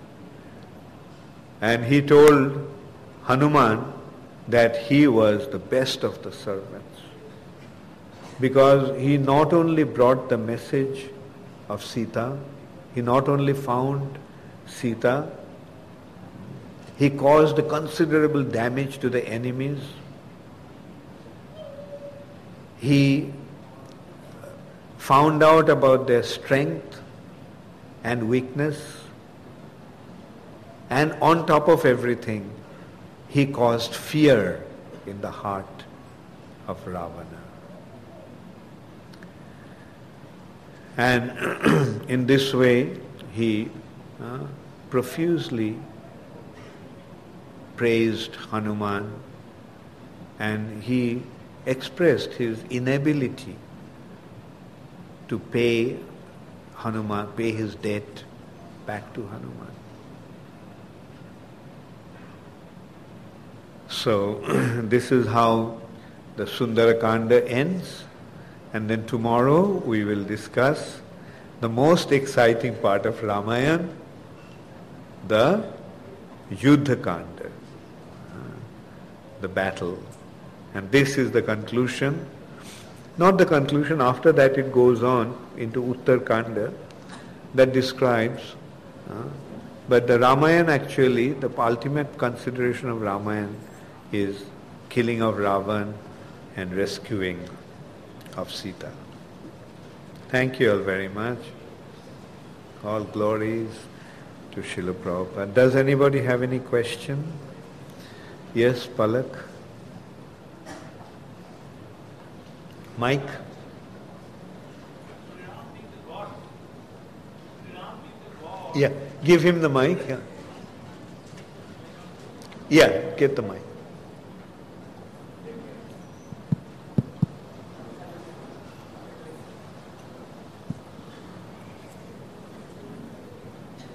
Speaker 1: And he told Hanuman that he was the best of the servants, because he not only brought the message of Sita, he not only found Sita, he caused considerable damage to the enemies. He found out about their strength and weakness, and on top of everything, he caused fear in the heart of Ravana. And in this way, he profusely praised Hanuman, and he expressed his inability to pay his debt back to Hanuman. So this is how the Sundarakanda ends, and then tomorrow we will discuss the most exciting part of Ramayana, the Yuddha Kanda, the battle. And this is the conclusion. Not the conclusion, after that it goes on into Uttar Kanda that describes, but the Ramayana actually, the ultimate consideration of Ramayana is killing of Ravan and rescuing of Sita. Thank you all very much. All glories to Srila Prabhupada. Does anybody have any question? Yes, Palak? Mike? Yeah, give him the mic. Yeah, get the mic.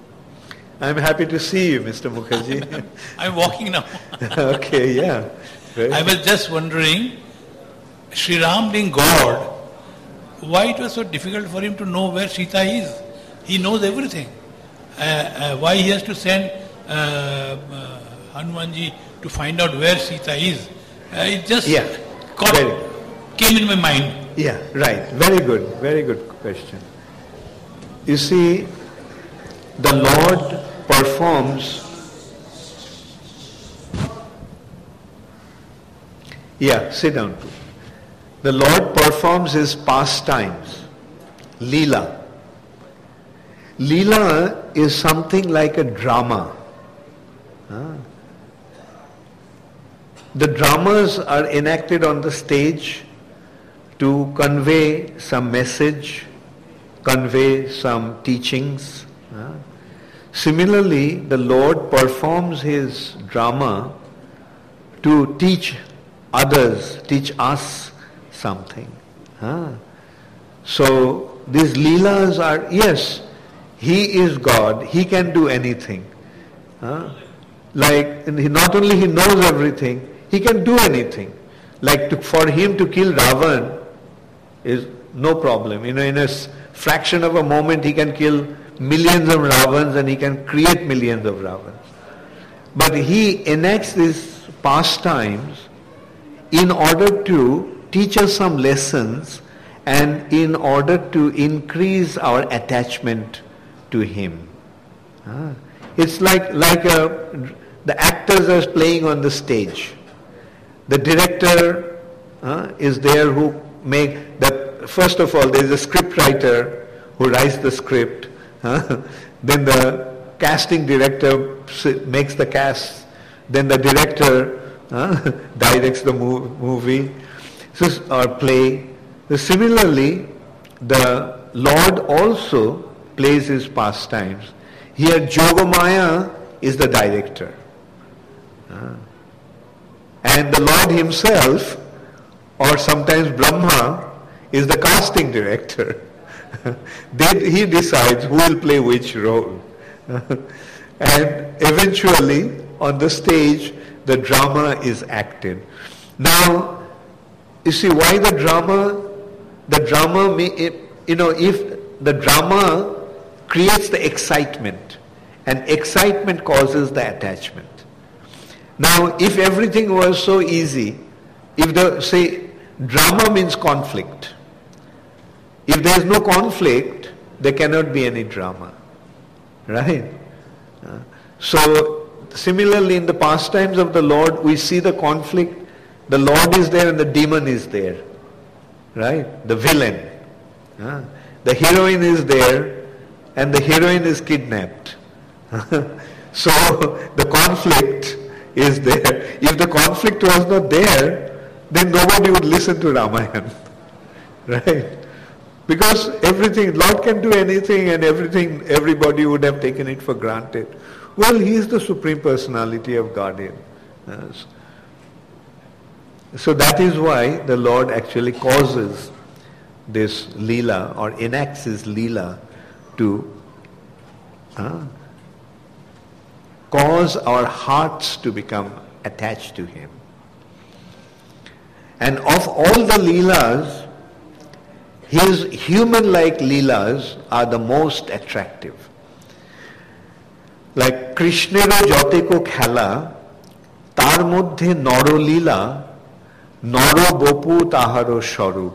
Speaker 1: I'm happy to see you, Mr. Mukherjee.
Speaker 2: I'm walking now.
Speaker 1: Okay, yeah.
Speaker 2: I was just wondering, Sri Ram being God, why it was so difficult for him to know where Sita is? He knows everything. Why he has to send Hanumanji to find out where Sita is? It just came in my mind.
Speaker 1: Yeah, right. Very good question. You see, the Lord performs. Yeah, sit down. The Lord performs his pastimes, Leela. Leela is something like a drama. The dramas are enacted on the stage to convey some message, convey some teachings. Similarly, the Lord performs his drama to teach others, teach us something. So these Leelas are, yes, he is God, he can do anything. Like, not only he knows everything, he can do anything. Like for him to kill Ravan is no problem. In a fraction of a moment he can kill millions of Ravans and he can create millions of Ravans. But he enacts these pastimes in order to teach us some lessons and in order to increase our attachment to him. It's like the actors are playing on the stage. The director is there who make that. First of all, there is a script writer who writes the script. Then the casting director makes the cast. Then the director directs the movie or play. So similarly, the Lord also plays his pastimes. Here, Jogamaya is the director. And the Lord himself, or sometimes Brahma, is the casting director. He decides who will play which role. And eventually, on the stage, the drama is acted. Now, you see why the drama, if the drama creates the excitement, and excitement causes the attachment. Now, if everything was so easy, drama means conflict. If there is no conflict, there cannot be any drama. Right? So, similarly in the pastimes of the Lord, we see the conflict. The Lord is there and the demon is there. Right? The villain. The heroine is there and the heroine is kidnapped. So, the conflict is there. If the conflict was not there, then nobody would listen to Ramayana. Right? Because Lord can do anything and everybody would have taken it for granted. Well, he is the Supreme Personality of Godhead. So that is why the Lord actually causes this Leela or enacts his Leela to cause our hearts to become attached to him. And of all the Leelas, his human-like Leelas are the most attractive. Like Krishnero Joteko Khela, tar moddhe Noro Leela, Noro Bopu Taharo Sharup.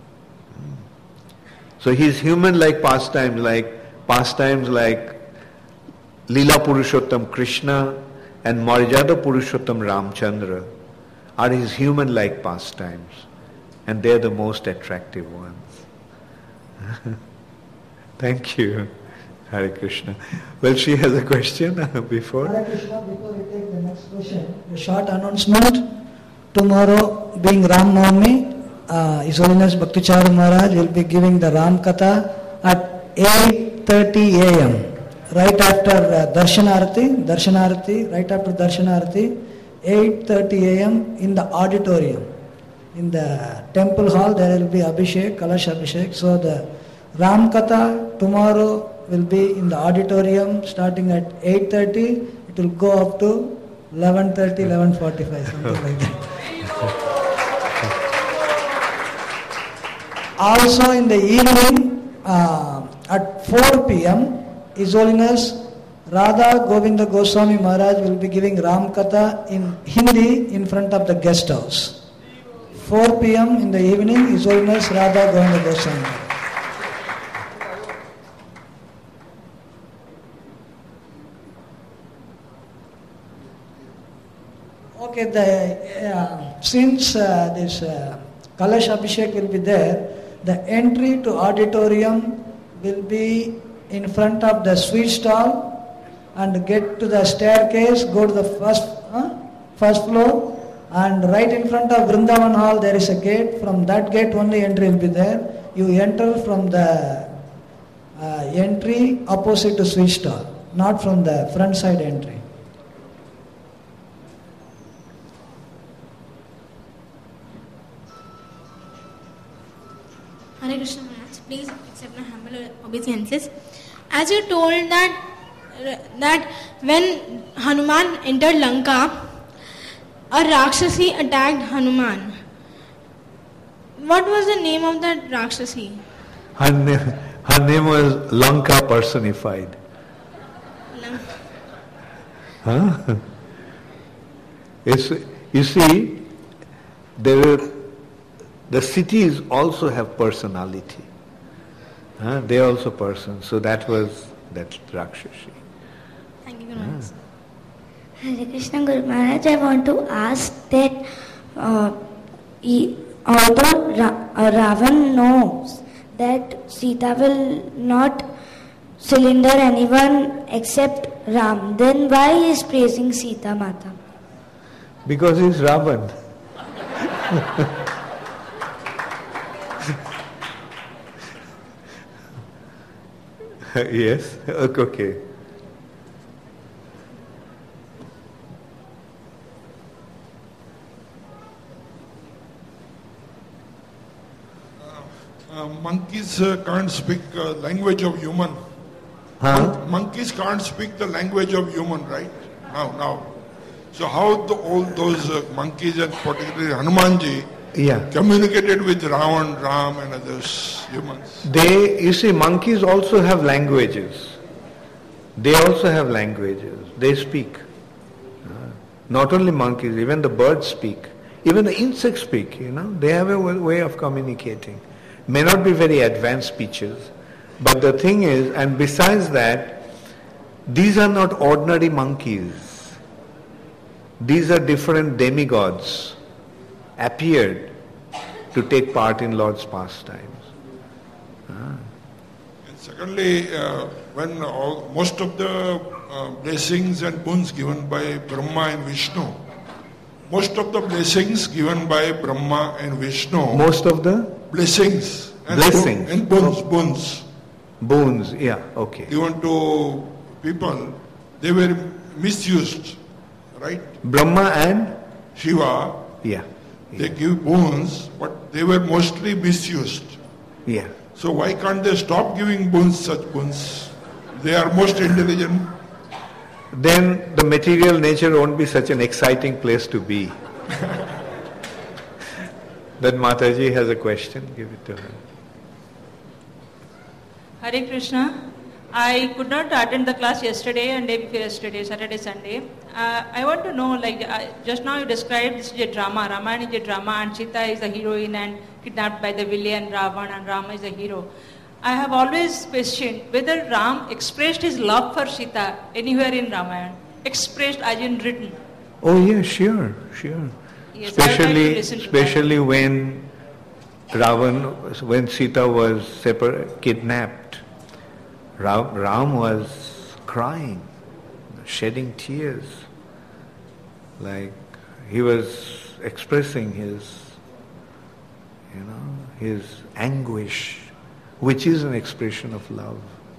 Speaker 1: So his human-like pastimes like Leela Purushottam Krishna and Maryada Purushottam Ramchandra are his human-like pastimes, and they are the most attractive ones. Thank you. Hare Krishna. Well, she has a question before.
Speaker 3: Hare Krishna, before we take the next question, a short announcement. Tomorrow, being Ram Navami, His Holiness Bhakticharu Maharaj will be giving the Ram Katha at 8:30 a.m. Right after Darshanarati, right after Darshanarati, 8:30 a.m. in the auditorium. In the temple hall there will be Abhishek, Kalash Abhishek. So the Ram Katha tomorrow will be in the auditorium starting at 8:30. It will go up to 11:30, 11:45, something like that. Also in the evening at 4 p.m. His Holiness Radha Govinda Goswami Maharaj will be giving Ram Katha in Hindi in front of the guest house. 4 p.m. in the evening, His Holiness Radha Govinda Goswami Maharaj. Okay, since this Kalash Abhishek will be there, the entry to auditorium will be in front of the sweet stall, and get to the staircase, go to the first floor, and right in front of Vrindavan Hall there is a gate. From that gate only entry will be there. You enter from the entry opposite to sweet stall, not from the front side entry.
Speaker 4: Hare Krishna Maharaj, please accept my humble obeisances. As you told that when Hanuman entered Lanka, a Rakshasi attacked Hanuman. What was the name of that Rakshasi?
Speaker 1: Her name was Lanka personified. Huh? You see, the cities also have personality. They are also persons. So that was that Rakshasi.
Speaker 4: Thank you, Guru Maharaj.
Speaker 5: Hare Krishna Guru Maharaj, I want to ask that although Ravan knows that Sita will not cylinder anyone except Ram, then why he is praising Sita Mata?
Speaker 1: Because he's Ravan. Yes? Okay.
Speaker 6: Monkeys can't speak language of human. Monkeys can't speak the language of human, right? Now. So how all those monkeys and particularly Hanumanji communicated with Ravan, Ram and others, humans?
Speaker 1: You see, monkeys also have languages. They also have languages. They speak. Not only monkeys, even the birds speak. Even the insects speak, They have a way of communicating. May not be very advanced speeches. But the thing is, and besides that, these are not ordinary monkeys. These are different demigods appeared to take part in Lord's pastimes.
Speaker 6: And secondly, when most of the blessings and boons given by Brahma and Vishnu, most of the blessings given by Brahma and Vishnu,
Speaker 1: most of the
Speaker 6: blessings and boons.
Speaker 1: Boons, yeah, okay.
Speaker 6: Given to people, they were misused, right?
Speaker 1: Brahma and
Speaker 6: Shiva, they give boons, but they were mostly misused.
Speaker 1: Yeah.
Speaker 6: So why can't they stop giving boons, such boons? They are most intelligent.
Speaker 1: Then the material nature won't be such an exciting place to be. That Mataji has a question, give it to her.
Speaker 7: Hare Krishna. I could not attend the class yesterday and day before yesterday, Saturday, Sunday. I want to know, just now you described this is a drama, Ramayana is a drama, and Sita is a heroine and kidnapped by the villain Ravan, and Rama is a hero. I have always questioned whether Ram expressed his love for Sita anywhere in Ramayana, expressed as in written.
Speaker 1: Oh yeah, sure.
Speaker 7: Yes,
Speaker 1: especially when Sita was kidnapped, Ram was crying, shedding tears, like he was expressing his anguish, which is an expression of love.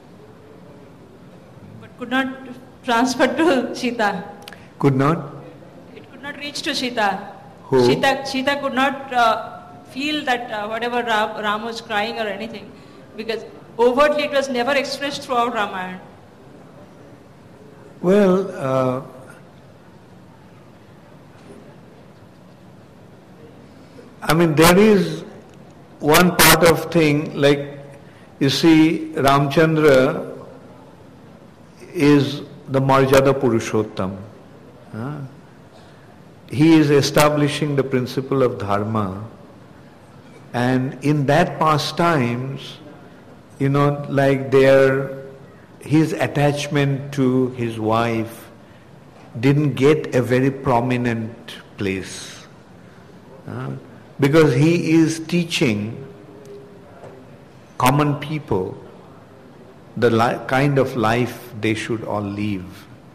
Speaker 7: But could not transfer to Sita.
Speaker 1: Could not?
Speaker 7: It could not reach to Sita.
Speaker 1: Who?
Speaker 7: Sita could not feel that whatever Ram was crying or anything, because overtly it was never expressed throughout Ramayana.
Speaker 1: Well, there is one part of thing, like you see, Ramchandra is the Marjada Purushottam. He is establishing the principle of dharma, and in that pastimes, like his attachment to his wife didn't get a very prominent place, because he is teaching common people the kind of life they should all live,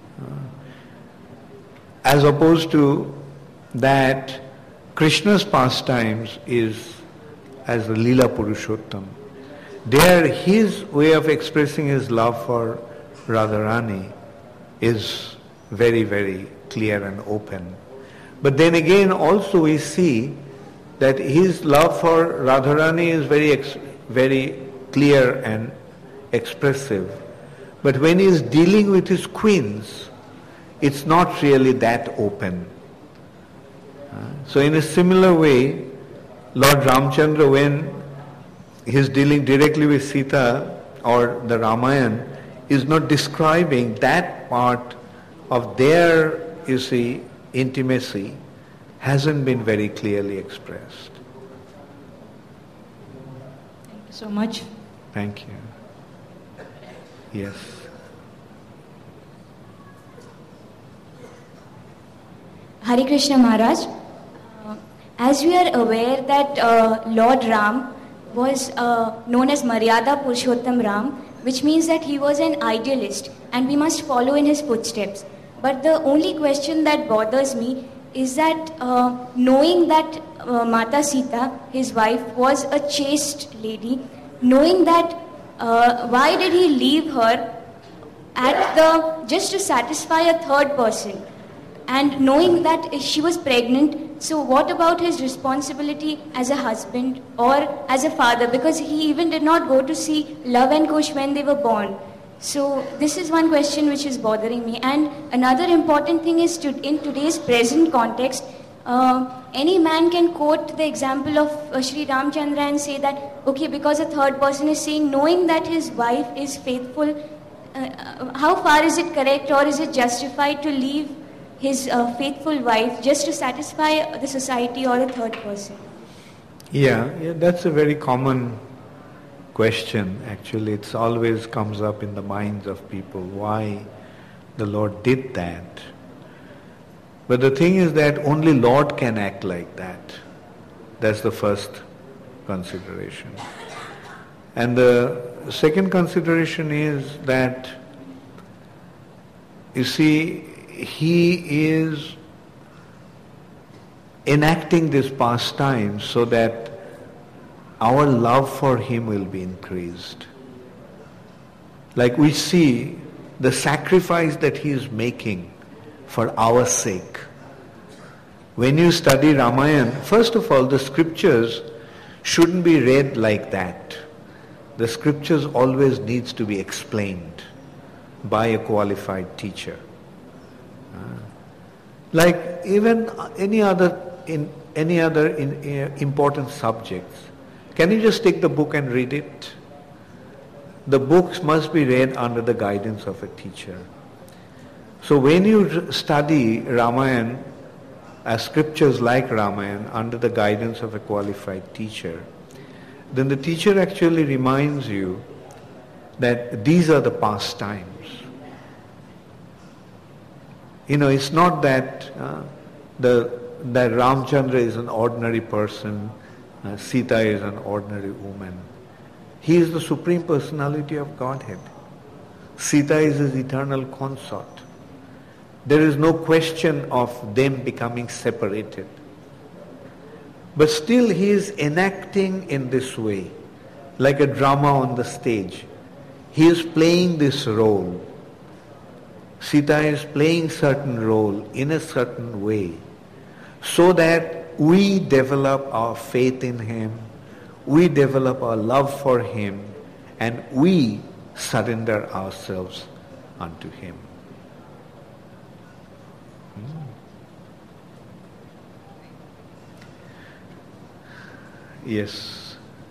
Speaker 1: as opposed to that Krishna's pastimes is as the Leela Purushottam. There his way of expressing his love for Radharani is very, very clear and open. But then again also we see that his love for Radharani is very clear and expressive. But when he is dealing with his queens, it's not really that open. So in a similar way, Lord Ramchandra, when he is dealing directly with Sita or the Ramayana, is not describing that part of their, intimacy hasn't been very clearly expressed.
Speaker 7: Thank you so much.
Speaker 1: Thank you. Yes.
Speaker 5: Hare Krishna Maharaj, as we are aware that Lord Ram was known as Maryada Purushottam Ram, which means that he was an idealist and we must follow in his footsteps. But the only question that bothers me is that knowing that Mata Sita, his wife, was a chaste lady, knowing that why did he leave her just to satisfy a third person? And knowing that she was pregnant, so what about his responsibility as a husband or as a father? Because he even did not go to see Love and Kush when they were born. So this is one question which is bothering me. And another important thing is in today's present context, any man can quote the example of Sri Ramchandra and say that, okay, because a third person is saying, knowing that his wife is faithful, how far is it correct or is it justified to leave his faithful wife just to satisfy the society or a third person?
Speaker 1: Yeah, that's a very common question. Actually, it always comes up in the minds of people, why the Lord did that. But the thing is that only Lord can act like that. That's the first consideration. And the second consideration is that, you see, he is enacting this pastime so that our love for him will be increased. Like we see the sacrifice that he is making for our sake. When you study Ramayana, first of all, the scriptures shouldn't be read like that. The scriptures always needs to be explained by a qualified teacher. Like even any other important subjects. Can you just take the book and read it? The books must be read under the guidance of a teacher. So when you study Ramayana, as scriptures like Ramayana, under the guidance of a qualified teacher, then the teacher actually reminds you that these are the pastimes. It's not that that Ramchandra is an ordinary person, Sita is an ordinary woman. He is the Supreme Personality of Godhead. Sita is his eternal consort. There is no question of them becoming separated. But still he is enacting in this way, like a drama on the stage. He is playing this role. Sita is playing certain role in a certain way, so that we develop our faith in him, we develop our love for him, and we surrender ourselves unto him. Yes.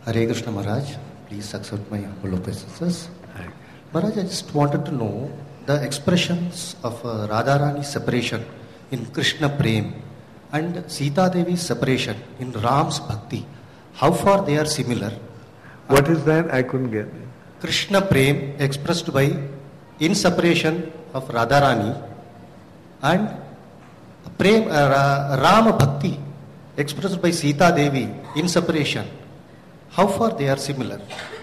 Speaker 8: Hare Krishna Maharaj, please accept my humble obeisances. Maharaj, I just wanted to know the expressions of Radharani separation in Krishna Prem and Sita Devi's separation in Ram's Bhakti. How far they are similar?
Speaker 1: What is that? I couldn't get it.
Speaker 8: Krishna Prem expressed by in separation of Radharani and Prem, Rama Bhakti expressed by Sita Devi in separation. How far they are similar?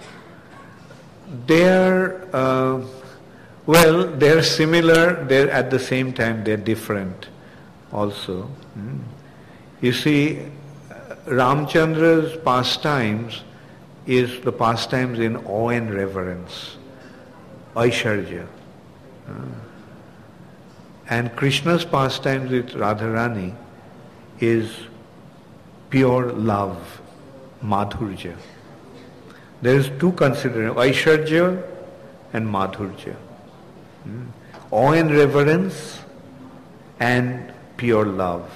Speaker 1: They are, they are similar, they're at the same time they're different also. You see, Ramchandra's pastimes is the pastimes in awe and reverence, Aishwarya. And Krishna's pastimes with Radharani is pure love, Madhurya. There is two considerations, Aishwarya and Madhurya. Awe and reverence and pure love.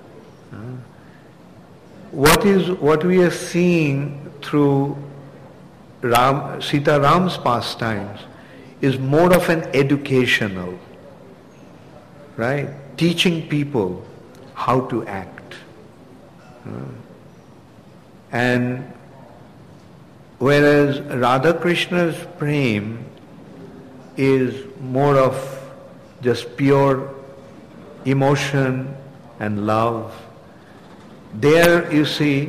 Speaker 1: What we are seeing through Sita Ram's pastimes is more of an educational, right? Teaching people how to act. And whereas Radha Krishna's prem is more of just pure emotion and love. There you see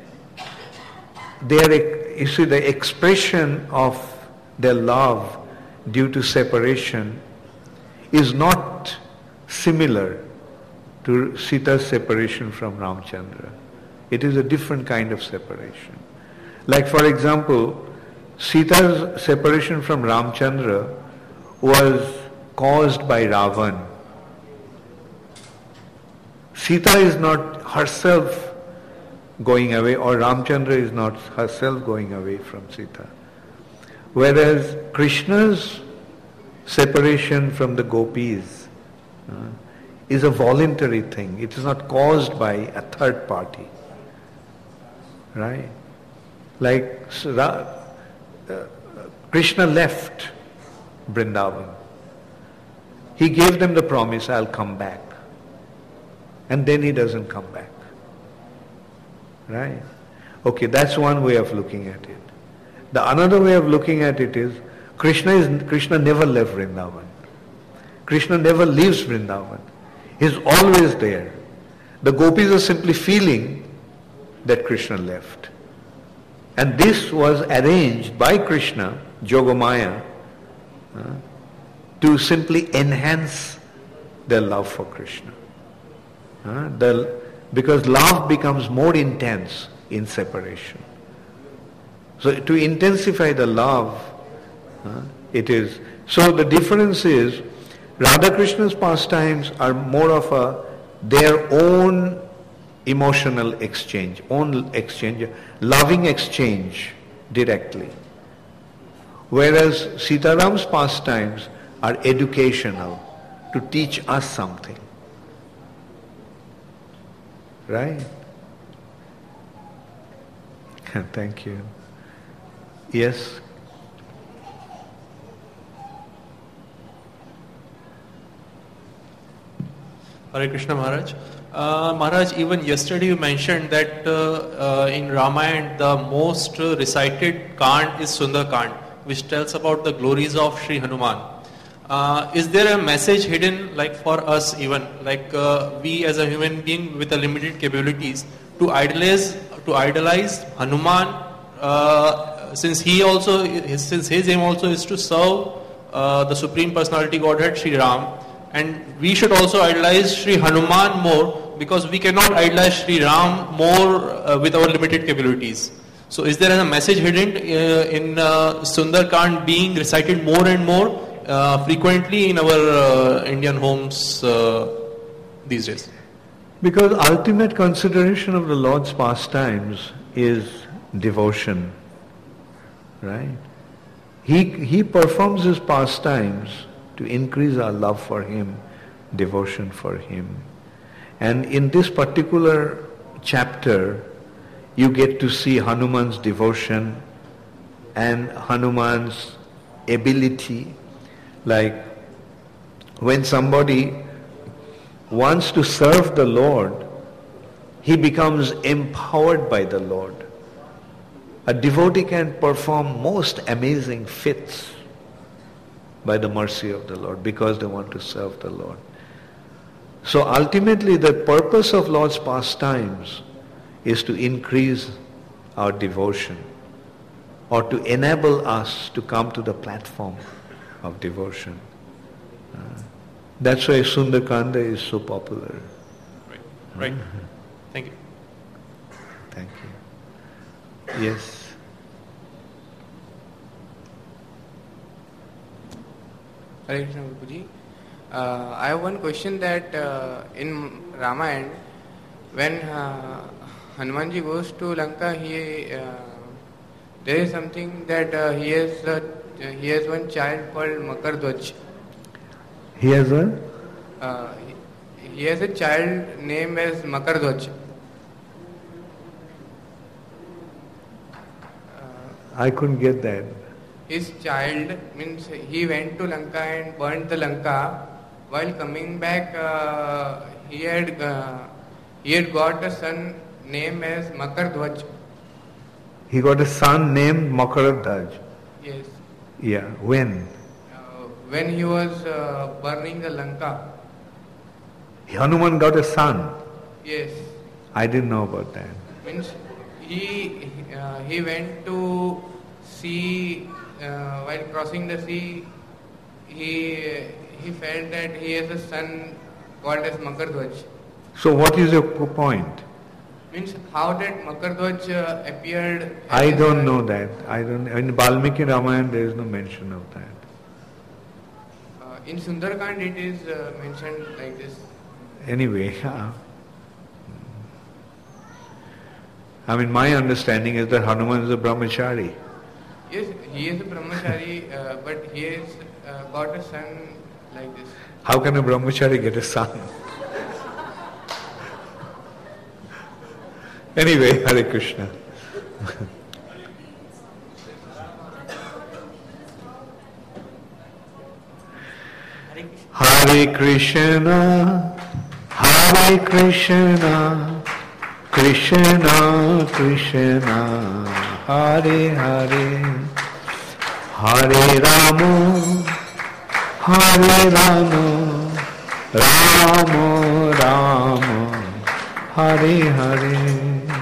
Speaker 1: the expression of their love due to separation is not similar to Sita's separation from Ramchandra. It is a different kind of separation. Like for example, Sita's separation from Ramchandra was caused by Ravan. Sita is not herself going away, or Ramchandra is not herself going away from Sita. Whereas Krishna's separation from the gopis is a voluntary thing. It is not caused by a third party. Right? Like Krishna left Vrindavan. He gave them the promise, I'll come back. And then he doesn't come back. Right? Okay, that's one way of looking at it. The another way of looking at it is Krishna never left Vrindavan. Krishna never leaves Vrindavan. He's always there. The gopis are simply feeling that Krishna left. And this was arranged by Krishna, Yogamaya, to simply enhance their love for Krishna. Because love becomes more intense in separation. So to intensify the love, it is. So the difference is, Radha Krishna's pastimes are more of their own emotional exchange, loving exchange directly. Whereas Sitaram's pastimes are educational, to teach us something. Right? Thank you. Yes?
Speaker 9: Hare Krishna Maharaj. Maharaj, even yesterday you mentioned that in Ramayana the most recited Kand is Sundar Kand, which tells about the glories of Sri Hanuman. Is there a message hidden, like for us even, like we as a human being with a limited capabilities, to idolize Hanuman, since his aim also is to serve the Supreme Personality Godhead Sri Ram, and we should also idolize Sri Hanuman more, because we cannot idolize Sri Ram more with our limited capabilities. So is there a message hidden in Sundar Kand being recited more and more frequently in our Indian homes these days?
Speaker 1: Because ultimate consideration of the Lord's pastimes is devotion, right? He performs his pastimes to increase our love for him, devotion for him. And in this particular chapter, you get to see Hanuman's devotion and Hanuman's ability. Like when somebody wants to serve the Lord, he becomes empowered by the Lord. A devotee can perform most amazing feats by the mercy of the Lord because they want to serve the Lord. So ultimately the purpose of Lord's pastimes is to increase our devotion or to enable us to come to the platform of devotion. That's why Sundarkanda is so popular.
Speaker 9: Right. Thank you.
Speaker 1: Thank you. Yes.
Speaker 10: Hare Krishna Guruji. I have one question that in Ramayana, when Hanumanji goes to Lanka, there is something that he has one child called Makardhwaj.
Speaker 1: He has a?
Speaker 10: He has a child named as Makardhwaj.
Speaker 1: I couldn't get that.
Speaker 10: His child means he went to Lanka and burnt the Lanka. While coming back, he had got a son named as Makardhwaj.
Speaker 1: He got a son named Makardhwaj.
Speaker 10: Yes.
Speaker 1: Yeah. When?
Speaker 10: When he was burning the Lanka.
Speaker 1: Hanuman got a son.
Speaker 10: Yes.
Speaker 1: I didn't know about that.
Speaker 10: Means he went to sea. While crossing the sea, he felt that he has a son called as Makardhwaj.
Speaker 1: So what is your point?
Speaker 10: Means how did Makardhwaj appeared?
Speaker 1: I don't know that. In Valmiki Ramayana there is no mention of that.
Speaker 10: In Sundarkand it is mentioned like this.
Speaker 1: Anyway, I mean my understanding is that Hanuman is a brahmachari.
Speaker 10: Yes, he is a brahmachari, but he has got a son like this.
Speaker 1: How can a brahmachari get a son? Anyway, Hare Krishna. Hare Krishna, Hare Krishna, Krishna Krishna, Hare Hare, Hare Rama, Hare Rama, Rama Rama, Hare Hare.